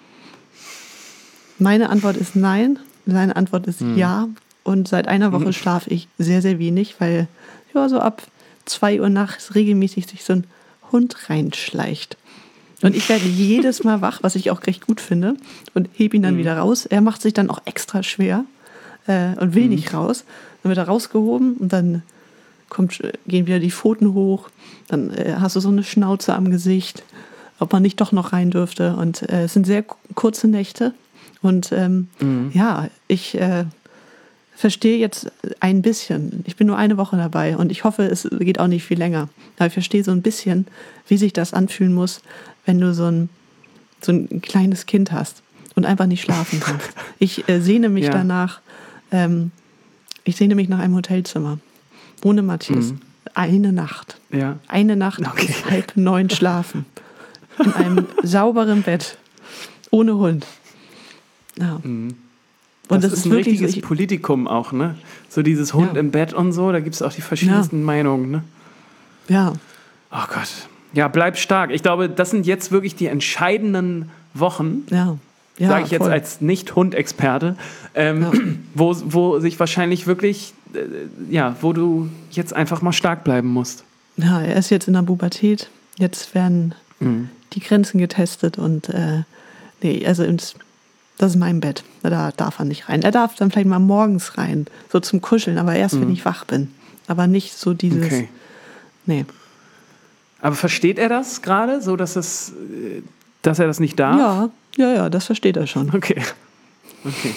Meine Antwort ist nein, seine Antwort ist Hm. ja. Und seit einer Woche Hm. schlafe ich sehr, sehr wenig, weil ja, so ab zwei Uhr nachts regelmäßig sich so ein Hund reinschleicht. Und ich werde jedes Mal wach, was ich auch recht gut finde, und hebe ihn dann Mhm. wieder raus. Er macht sich dann auch extra schwer äh, und will Mhm. nicht raus. Dann wird er rausgehoben und dann kommt, gehen wieder die Pfoten hoch. Dann äh, hast du so eine Schnauze am Gesicht, ob man nicht doch noch rein dürfte. Und äh, es sind sehr k- kurze Nächte. Und ähm, Mhm. ja, ich äh, verstehe jetzt ein bisschen. Ich bin nur eine Woche dabei und ich hoffe, es geht auch nicht viel länger. Aber ich verstehe so ein bisschen, wie sich das anfühlen muss, wenn du so ein, so ein kleines Kind hast und einfach nicht schlafen kannst. Ich äh, sehne mich Ja. danach, ähm, ich sehne mich nach einem Hotelzimmer. Ohne Matthias. Mhm. Eine Nacht. Ja. Eine Nacht Okay. bis halb neun schlafen. In einem sauberen Bett. Ohne Hund. Ja. Mhm. Und das, ist ein wirklich richtiges so, ich, Politikum auch, ne? So dieses Hund Ja. im Bett und so, da gibt es auch die verschiedensten Meinungen, ne? ja. Oh Gott. Ja, bleib stark. Ich glaube, das sind jetzt wirklich die entscheidenden Wochen, Ja. Ja, sage ich jetzt voll. als Nicht-Hund-Experte, ähm, Ja. wo, wo sich wahrscheinlich wirklich, äh, ja, wo du jetzt einfach mal stark bleiben musst. Ja, er ist jetzt in der Pubertät. Jetzt werden Mhm. die Grenzen getestet und äh, nee, also ins, das ist mein Bett. Da darf er nicht rein. Er darf dann vielleicht mal morgens rein, so zum Kuscheln, aber erst, wenn Mhm. ich wach bin. Aber nicht so dieses, Okay. nee. Aber versteht er das gerade, so dass es, äh, dass er das nicht darf? Ja, ja, ja, das versteht er schon. Okay. Okay.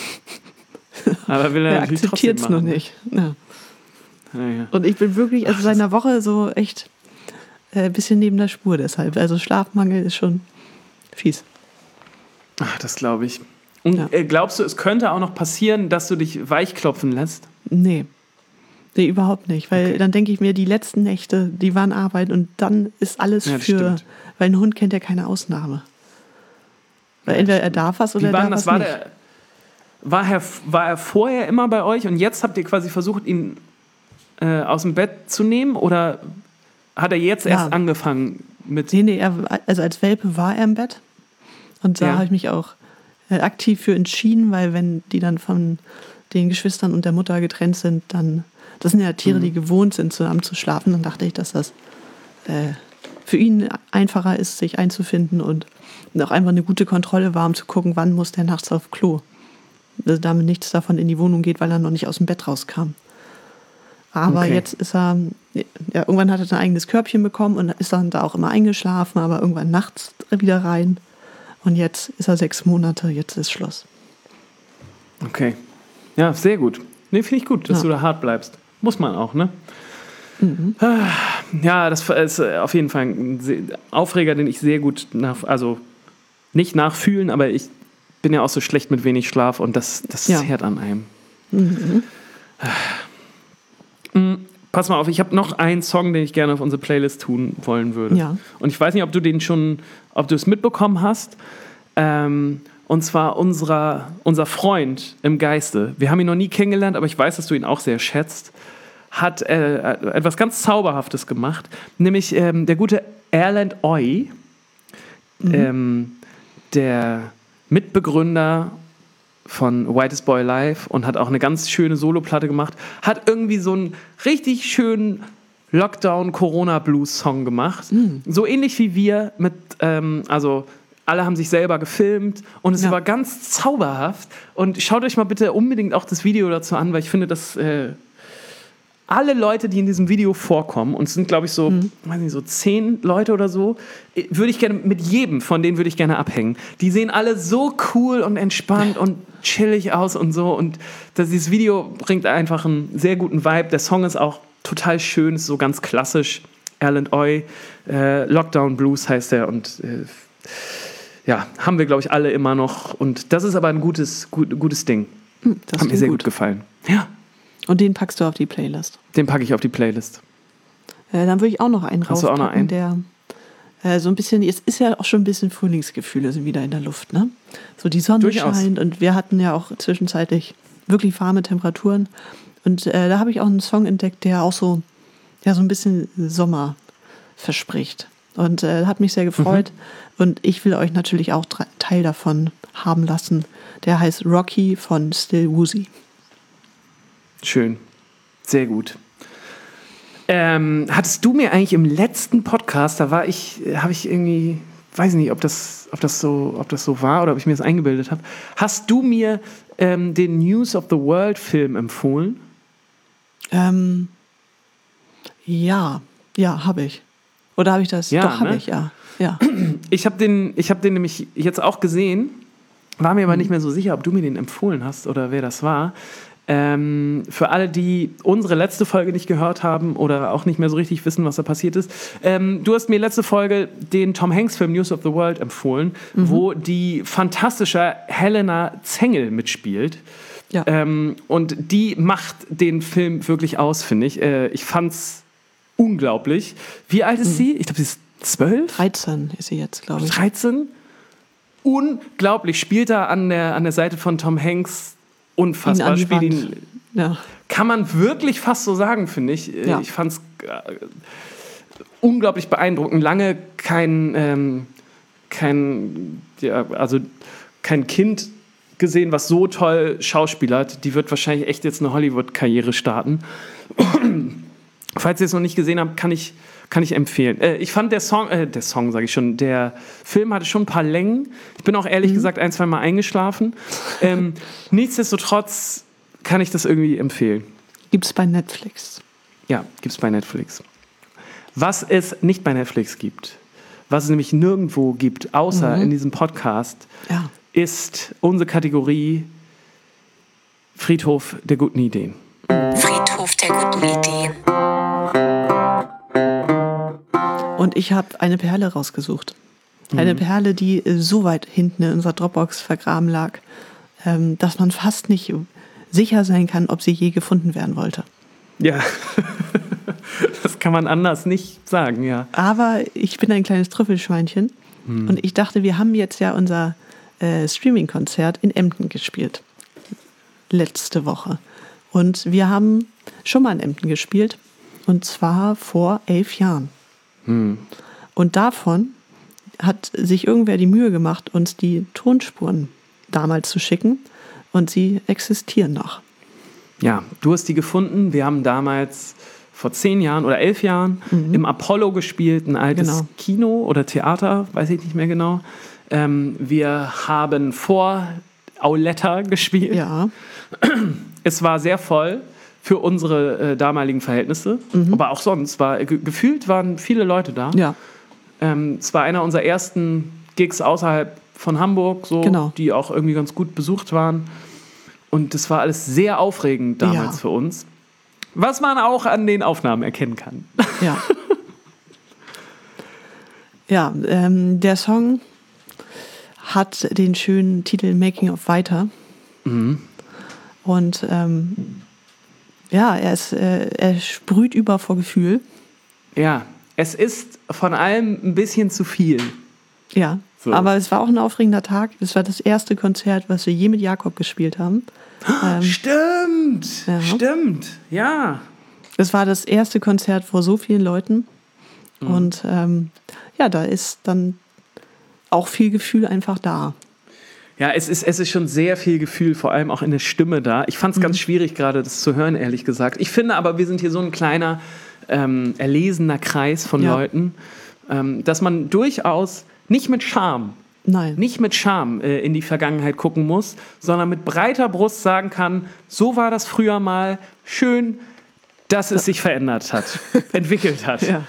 Aber will er, Er natürlich akzeptiert es trotzdem noch machen. nicht. Ja. Ja, ja. Und ich bin wirklich, also Ach, seit einer Woche so echt ein äh, bisschen neben der Spur deshalb. Also Schlafmangel ist schon fies. Ach, das glaube ich. Und Ja. äh, glaubst du, es könnte auch noch passieren, dass du dich weichklopfen lässt? Nee. Nee, überhaupt nicht. Weil Okay. dann denke ich mir, die letzten Nächte, die waren Arbeit und dann ist alles Ja, das für. stimmt. Weil ein Hund kennt ja keine Ausnahme. Weil Ja, entweder das er darf was oder Wie er war darf denn das? was War, nicht. der, war, er, war er vorher immer bei euch und jetzt habt ihr quasi versucht, ihn äh, aus dem Bett zu nehmen? Oder hat er jetzt Ja. erst angefangen mit... Nee, nee, er, also als Welpe war er im Bett. Und da Ja. habe ich mich auch äh, aktiv für entschieden, weil wenn die dann von den Geschwistern und der Mutter getrennt sind, dann, das sind ja Tiere, Mhm. die gewohnt sind, zusammen zu schlafen, dann dachte ich, dass das äh, für ihn einfacher ist, sich einzufinden und auch einfach eine gute Kontrolle war, um zu gucken, wann muss der nachts auf Klo. Also damit nichts davon in die Wohnung geht, weil er noch nicht aus dem Bett rauskam. Aber Okay. jetzt ist er, ja, irgendwann hat er ein eigenes Körbchen bekommen und ist dann da auch immer eingeschlafen, aber irgendwann nachts wieder rein. Und jetzt ist er sechs Monate, jetzt ist Schluss. Okay. Ja, sehr gut. Nee, finde ich gut, dass Ja. du da hart bleibst. Muss man auch, ne? Mhm. Ja, das ist auf jeden Fall ein sehr- Aufreger, den ich sehr gut nach, also nicht nachfühlen, aber ich bin ja auch so schlecht mit wenig Schlaf und das, das Ja. zehrt an einem. Mhm. Pass mal auf, ich habe noch einen Song, den ich gerne auf unsere Playlist tun wollen würde. Ja. Und ich weiß nicht, ob du den schon, ob du es mitbekommen hast. Ähm, und zwar unserer, unser Freund im Geiste. Wir haben ihn noch nie kennengelernt, aber ich weiß, dass du ihn auch sehr schätzt. Hat äh, etwas ganz Zauberhaftes gemacht, nämlich ähm, der gute Erland Oy, mhm. ähm, der Mitbegründer von Whitest Boy Alive und hat auch eine ganz schöne Soloplatte gemacht, hat irgendwie so einen richtig schönen Lockdown-Corona-Blues-Song gemacht, mhm. so ähnlich wie wir mit, ähm, also alle haben sich selber gefilmt und es ja. war ganz zauberhaft und schaut euch mal bitte unbedingt auch das Video dazu an, weil ich finde, dass äh, alle Leute, die in diesem Video vorkommen, und es sind, glaube ich, so, mhm. weiß nicht, so zehn Leute oder so, würde ich gerne, mit jedem von denen würde ich gerne abhängen. Die sehen alle so cool und entspannt und chillig aus und so. Und das, dieses Video bringt einfach einen sehr guten Vibe. Der Song ist auch total schön, ist so ganz klassisch. Erland Oy, äh, Lockdown Blues heißt er. Und äh, ja, haben wir, glaube ich, alle immer noch. Und das ist aber ein gutes, gut, gutes Ding. Das Hat mir sehr gut. gut gefallen. Ja. Und den packst du auf die Playlist. Den packe ich auf die Playlist. Äh, dann würde ich auch noch einen Hast du auch noch einen? Der äh, so ein bisschen, es ist ja auch schon ein bisschen Frühlingsgefühle sind wieder in der Luft, ne? So die Sonne Durchaus. scheint und wir hatten ja auch zwischenzeitlich wirklich warme Temperaturen. Und äh, da habe ich auch einen Song entdeckt, der auch so, ja, so ein bisschen Sommer verspricht. Und äh, hat mich sehr gefreut. Mhm. Und ich will euch natürlich auch Teil davon haben lassen. Der heißt Rocky von Still Woozy. Schön. Sehr gut. Ähm, hattest du mir eigentlich im letzten Podcast, da war ich, habe ich irgendwie, weiß nicht, ob das, ob das so, ob das so war oder ob ich mir das eingebildet habe. Hast du mir ähm, den News of the World Film empfohlen? Ähm, ja, ja, habe ich. Oder habe ich das? Ja, Doch, habe ne? ich, ja. ja. Ich habe den, ich habe den nämlich jetzt auch gesehen, war mir aber nicht mehr so sicher, ob du mir den empfohlen hast oder wer das war. Ähm, für alle, die unsere letzte Folge nicht gehört haben oder auch nicht mehr so richtig wissen, was da passiert ist. Ähm, du hast mir letzte Folge den Tom Hanks-Film News of the World empfohlen, mhm. wo die fantastische Helena Zengel mitspielt. Ja. Ähm, und die macht den Film wirklich aus, finde ich. Äh, ich fand's unglaublich. Wie alt ist mhm. sie? Ich glaube, sie ist zwölf? dreizehn ist sie jetzt, glaube ich. dreizehn? Unglaublich. Spielt da an der, an der Seite von Tom Hanks unfassbar. Ihn Spielt ihn, ja. Kann man wirklich fast so sagen, finde ich. Ja. Ich fand es äh, unglaublich beeindruckend. Lange kein, ähm, kein, ja, also kein Kind gesehen, was so toll schauspielert. Die wird wahrscheinlich echt jetzt eine Hollywood-Karriere starten. Falls ihr es noch nicht gesehen habt, kann ich, kann ich empfehlen. Äh, ich fand der Song, äh, der Song sage ich schon, der Film hatte schon ein paar Längen. Ich bin auch ehrlich mhm. gesagt ein, zwei Mal eingeschlafen. Ähm, nichtsdestotrotz kann ich das irgendwie empfehlen. Gibt es bei Netflix? Ja, gibt es bei Netflix. Was es nicht bei Netflix gibt, was es nämlich nirgendwo gibt, außer mhm. in diesem Podcast, ja. ist unsere Kategorie Friedhof der guten Ideen. Friedhof der guten Ideen. Und ich habe eine Perle rausgesucht. Eine mhm. Perle, die so weit hinten in unserer Dropbox vergraben lag, ähm, dass man fast nicht sicher sein kann, ob sie je gefunden werden wollte. Ja, das kann man anders nicht sagen, ja. Aber ich bin ein kleines Trüffelschweinchen mhm. und ich dachte, wir haben jetzt ja unser äh, Streaming-Konzert in Emden gespielt. Letzte Woche. Und wir haben schon mal in Emden gespielt. Und zwar vor elf Jahren. Hm. Und davon hat sich irgendwer die Mühe gemacht, uns die Tonspuren damals zu schicken. Und sie existieren noch. Ja, du hast die gefunden. Wir haben damals vor zehn Jahren oder elf Jahren mhm. im Apollo gespielt. Ein altes genau. Kino oder Theater, weiß ich nicht mehr genau. Ähm, wir haben vor Auletta gespielt. Ja. Es war sehr voll für unsere äh, damaligen Verhältnisse, mhm. aber auch sonst war ge- gefühlt waren viele Leute da. Ja. Ähm, es war einer unserer ersten Gigs außerhalb von Hamburg, so, genau. die auch irgendwie ganz gut besucht waren. Und das war alles sehr aufregend damals ja. für uns, was man auch an den Aufnahmen erkennen kann. Ja. ja, ähm, der Song hat den schönen Titel Making of Weiter. Mhm. Und ähm, ja, er, ist, äh, er sprüht über vor Gefühl. Ja, es ist von allem ein bisschen zu viel. Ja, so. Aber es war auch ein aufregender Tag. Es war das erste Konzert, was wir je mit Jakob gespielt haben. Ähm, stimmt, ja. stimmt, ja. Es war das erste Konzert vor so vielen Leuten. Mhm. Und ähm, ja, da ist dann auch viel Gefühl einfach da. Ja, es ist, es ist schon sehr viel Gefühl, vor allem auch in der Stimme da. Ich fand es mhm. ganz schwierig gerade, das zu hören, ehrlich gesagt. Ich finde aber, wir sind hier so ein kleiner, ähm, erlesener Kreis von ja. Leuten, ähm, dass man durchaus nicht mit Scham, Nein. nicht mit Scham äh, in die Vergangenheit gucken muss, sondern mit breiter Brust sagen kann, so war das früher mal, schön, dass es sich verändert hat, entwickelt hat. Ja.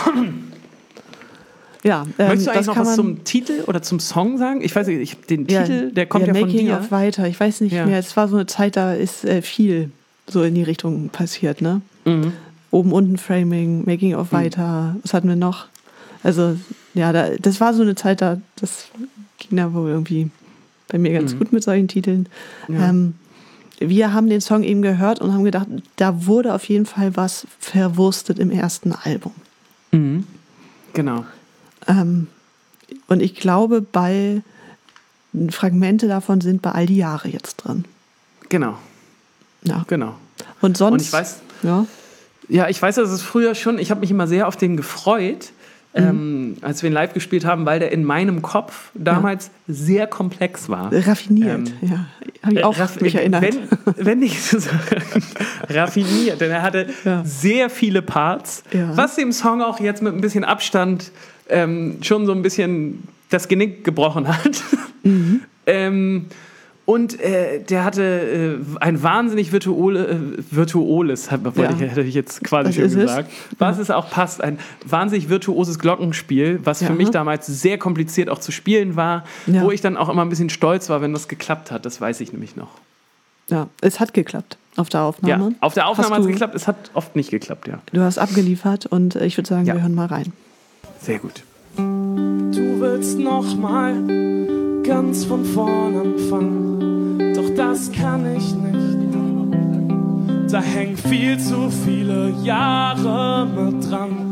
Ja, ähm, Möchtest du eigentlich noch was man, zum Titel oder zum Song sagen? Ich weiß nicht, ich, den ja, Titel, der kommt ja, ja von dir. Making of Weiter, ich weiß nicht ja. mehr. Es war so eine Zeit, da ist äh, viel so in die Richtung passiert, ne? Mhm. Oben, unten Framing, Making of Weiter, mhm. was hatten wir noch? Also, ja, da, das war so eine Zeit, da das ging da wohl irgendwie bei mir ganz mhm. gut mit solchen Titeln. Ja. Ähm, wir haben den Song eben gehört und haben gedacht, da wurde auf jeden Fall was verwurstet im ersten Album. Mhm. Genau. Ähm, und ich glaube, bei Fragmente davon sind bei all die Jahre jetzt drin. Genau. Ja. Genau. Und sonst. Und ich weiß, ja, ja, ich weiß, dass es früher schon, ich habe mich immer sehr auf den gefreut, mhm. ähm, als wir ihn live gespielt haben, weil der in meinem Kopf damals ja. sehr komplex war. Raffiniert, ähm, ja. Habe ich auch raff- mich erinnert. Wenn, wenn nicht so raffiniert, denn er hatte ja. sehr viele Parts, ja. was dem Song auch jetzt mit ein bisschen Abstand ähm, schon so ein bisschen das Genick gebrochen hat. Mhm. ähm, Und äh, der hatte äh, ein wahnsinnig virtuole, äh, virtuoles, wollte ja. ich, hätte ich jetzt quasi was schon gesagt, es? was ja. es auch passt, ein wahnsinnig virtuoses Glockenspiel, was ja. für mich damals sehr kompliziert auch zu spielen war, ja. wo ich dann auch immer ein bisschen stolz war, wenn das geklappt hat, das weiß ich nämlich noch. Ja, es hat geklappt auf der Aufnahme. Ja, auf der Aufnahme hat es geklappt, es hat oft nicht geklappt, ja. Du hast abgeliefert und ich würde sagen, ja. wir hören mal rein. Sehr gut. Du willst noch mal ganz von vorn anfangen, doch das kann ich nicht. Da hängen viel zu viele Jahre mit dran.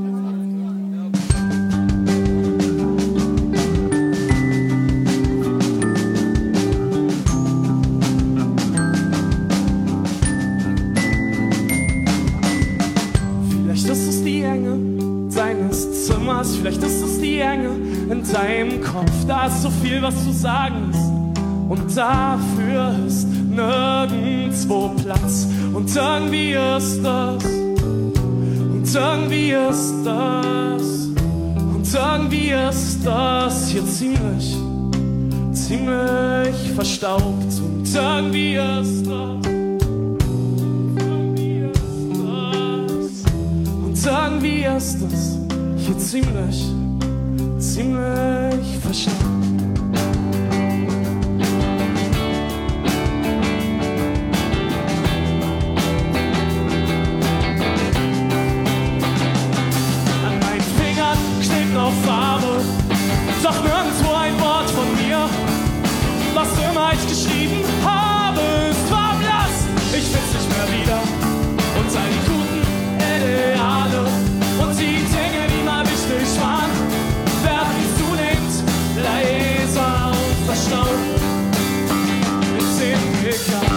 Vielleicht ist es die Enge deines Zimmers, vielleicht ist es die Enge in deinem Kopf, da ist so viel, was zu sagen ist. Und dafür ist nirgendwo Platz. Und irgendwie ist das, und irgendwie ist das, und irgendwie ist das hier ziemlich, ziemlich verstaubt. Und irgendwie ist das, irgendwie ist das, und irgendwie ist das hier ziemlich, ziemlich verstaubt. Farbe, doch nirgendwo ein Wort von mir. Was immer ich geschrieben habe, ist verblasst. Ich find's nicht mehr wieder. Und all die guten Ideale und die Dinge, die mal wichtig waren, werden zunehmend leiser und verstaubt. Ich seh den Weg an.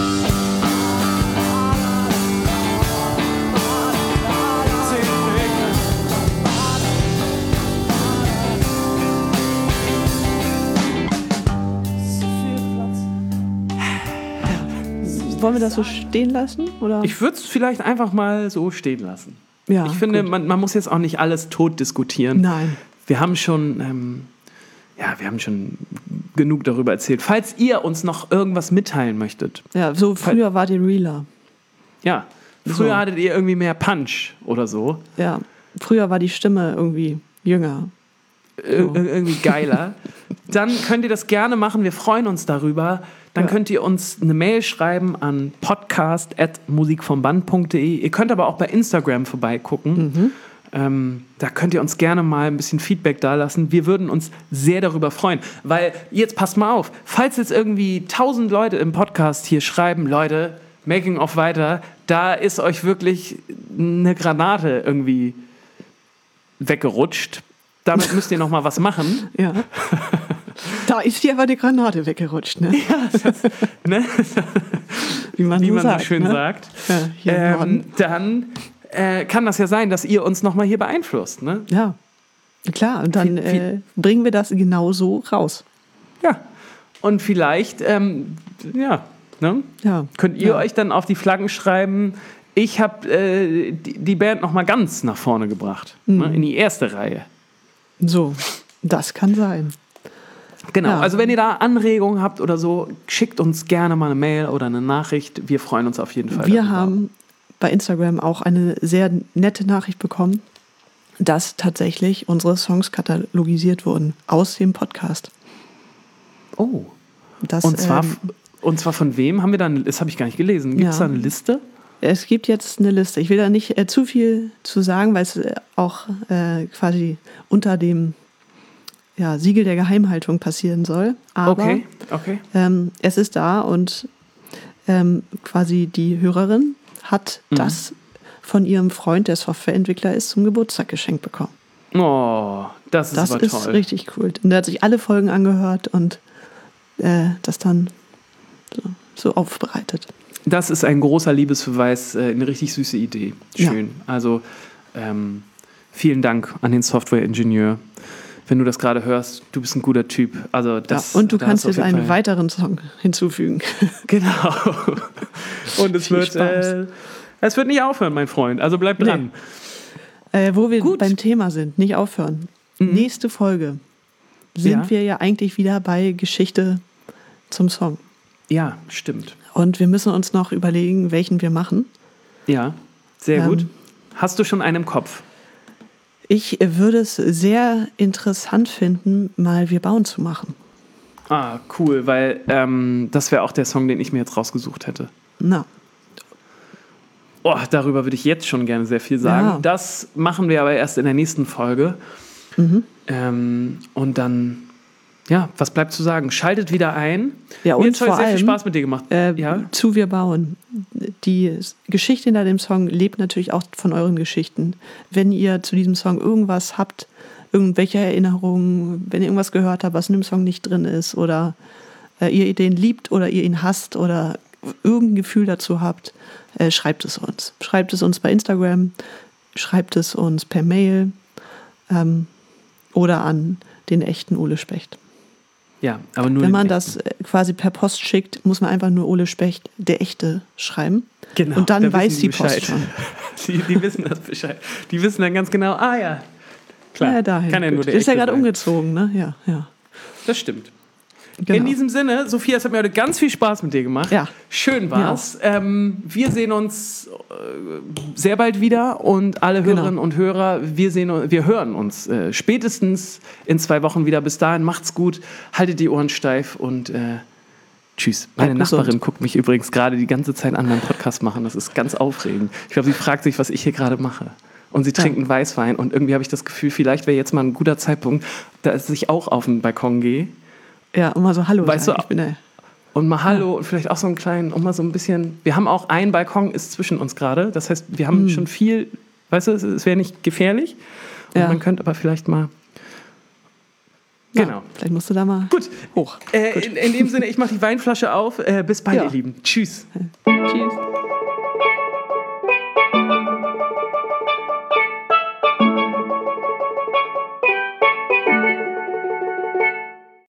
Wollen wir das so stehen lassen? Oder? Ich würde es vielleicht einfach mal so stehen lassen. Ja, ich finde, man, man muss jetzt auch nicht alles tot diskutieren. Nein. Wir haben schon, ähm, ja, wir haben schon genug darüber erzählt. Falls ihr uns noch irgendwas mitteilen möchtet. Ja, so früher war die realer. Ja, früher so. hattet ihr irgendwie mehr Punch oder so. Ja, früher war die Stimme irgendwie jünger. Ir- so. Irgendwie geiler. Dann könnt ihr das gerne machen. Wir freuen uns darüber. Dann ja. könnt ihr uns eine Mail schreiben an podcast at musikvomband punkt de. Ihr könnt aber auch bei Instagram vorbeigucken. Mhm. Ähm, da könnt ihr uns gerne mal ein bisschen Feedback dalassen. Wir würden uns sehr darüber freuen. Weil, jetzt passt mal auf, falls jetzt irgendwie tausend Leute im Podcast hier schreiben, Leute, Making of weiter, da ist euch wirklich eine Granate irgendwie weggerutscht. Damit müsst ihr noch mal was machen. Ja. Da ist dir aber eine Granate weggerutscht, ne? Ja, das, ne? Wie man, Wie so, man sagt, so schön ne? sagt. Ja, hier im Ähm, Norden. dann äh, kann das ja sein, dass ihr uns noch mal hier beeinflusst, ne? Ja, klar. Und dann Viel- viel- äh, bringen wir das genau so raus. Ja. Und vielleicht, ähm, ja, ne? Ja. Könnt ihr Ja. euch dann auf die Flaggen schreiben, ich habe äh, die, die Band noch mal ganz nach vorne gebracht, Mhm. ne? In die erste Reihe. So, das kann sein. Genau, Ja. also wenn ihr da Anregungen habt oder so, schickt uns gerne mal eine Mail oder eine Nachricht. Wir freuen uns auf jeden Fall. Wir darüber. haben bei Instagram auch eine sehr nette Nachricht bekommen, dass tatsächlich unsere Songs katalogisiert wurden aus dem Podcast. Oh. Das, Und zwar, ähm, und zwar von wem haben wir da eine, das habe ich gar nicht gelesen. Gibt es Ja. da eine Liste? es gibt jetzt eine Liste. Ich will da nicht äh, zu viel zu sagen, weil es äh, auch äh, quasi unter dem ja, Siegel der Geheimhaltung passieren soll. Aber Okay, okay. ähm, es ist da und ähm, quasi die Hörerin hat Mhm. das von ihrem Freund, der Softwareentwickler ist, zum Geburtstag geschenkt bekommen. Oh, das ist Das aber ist toll. richtig cool. Und er hat sich alle Folgen angehört und äh, das dann so, so aufbereitet. Das ist ein großer Liebesbeweis, äh, eine richtig süße Idee. Ja. Schön. Also ähm, vielen Dank an den Software-Ingenieur. Wenn du das gerade hörst, du bist ein guter Typ. Also das, Ja, und du da kannst hast auf jetzt jeden einen Fall- weiteren Song hinzufügen. Genau. Und es Viel wird, Spaß. äh, es wird nicht aufhören, mein Freund. Also bleib dran. Äh, wo wir Gut. beim Thema sind, nicht aufhören. Nächste Folge sind Ja. wir ja eigentlich wieder bei Geschichte zum Song. Ja, stimmt. Und wir müssen uns noch überlegen, welchen wir machen. Ja, sehr Ähm, gut. Hast du schon einen im Kopf? Ich äh, würde es sehr interessant finden, mal Wir bauen zu machen. Ah, cool, weil ähm, das wäre auch der Song, den ich mir jetzt rausgesucht hätte. Na, Oh, darüber würde ich jetzt schon gerne sehr viel sagen. Ja. Das machen wir aber erst in der nächsten Folge. Mhm. Ähm, und dann, ja, was bleibt zu sagen? Schaltet wieder ein. Ja, Mir und hat heute vor sehr viel allem, Spaß mit dir gemacht. äh, ja? zu Wir bauen. Die S- Geschichte hinter dem Song lebt natürlich auch von euren Geschichten. Wenn ihr zu diesem Song irgendwas habt, irgendwelche Erinnerungen, wenn ihr irgendwas gehört habt, was in dem Song nicht drin ist oder äh, ihr den liebt oder ihr ihn hasst oder irgendein Gefühl dazu habt, äh, schreibt es uns. Schreibt es uns bei Instagram, schreibt es uns per Mail ähm, oder an den echten Ole Specht. Ja, aber nur Wenn den man echten. das äh, quasi per Post schickt, muss man einfach nur Ole Specht, der Echte, schreiben. Genau, Und dann da weiß wissen die die Post Bescheid. schon. Die, die wissen das Bescheid. Die wissen dann ganz genau, ah ja, klar, Ja, dahin. kann ja nur Gut. der Ist ja Echte gerade sein. umgezogen, ne? Ja, ja. Das stimmt. Genau. In diesem Sinne, Sophia, es hat mir heute ganz viel Spaß mit dir gemacht. Ja. Schön war's. Ähm, wir sehen uns äh, sehr bald wieder und alle Genau. Hörerinnen und Hörer, wir, sehen, wir hören uns äh, spätestens in zwei Wochen wieder. Bis dahin, macht's gut, haltet die Ohren steif und äh, tschüss. Meine Bleibt gesund. Nachbarin guckt mich übrigens gerade die ganze Zeit an beim Podcast machen. Das ist ganz aufregend. Ich glaube, sie fragt sich, was ich hier gerade mache. Und sie trinkt einen Weißwein und irgendwie habe ich das Gefühl, vielleicht wäre jetzt mal ein guter Zeitpunkt, dass ich auch auf den Balkon gehe. Ja, und mal so Hallo Weißt sagen. du, Ich bin der, Und mal Hallo und vielleicht auch so einen kleinen, und mal so ein bisschen. Wir haben auch einen Balkon, ist zwischen uns gerade. Das heißt, wir haben schon viel, weißt du, es, es wäre nicht gefährlich. Und Ja. man könnte aber vielleicht mal. ja, Genau. vielleicht musst du da mal Gut. hoch. Äh, in, in dem Sinne, ich mache die Weinflasche auf. Äh, bis bald, Ja. ihr Lieben. Tschüss. Tschüss.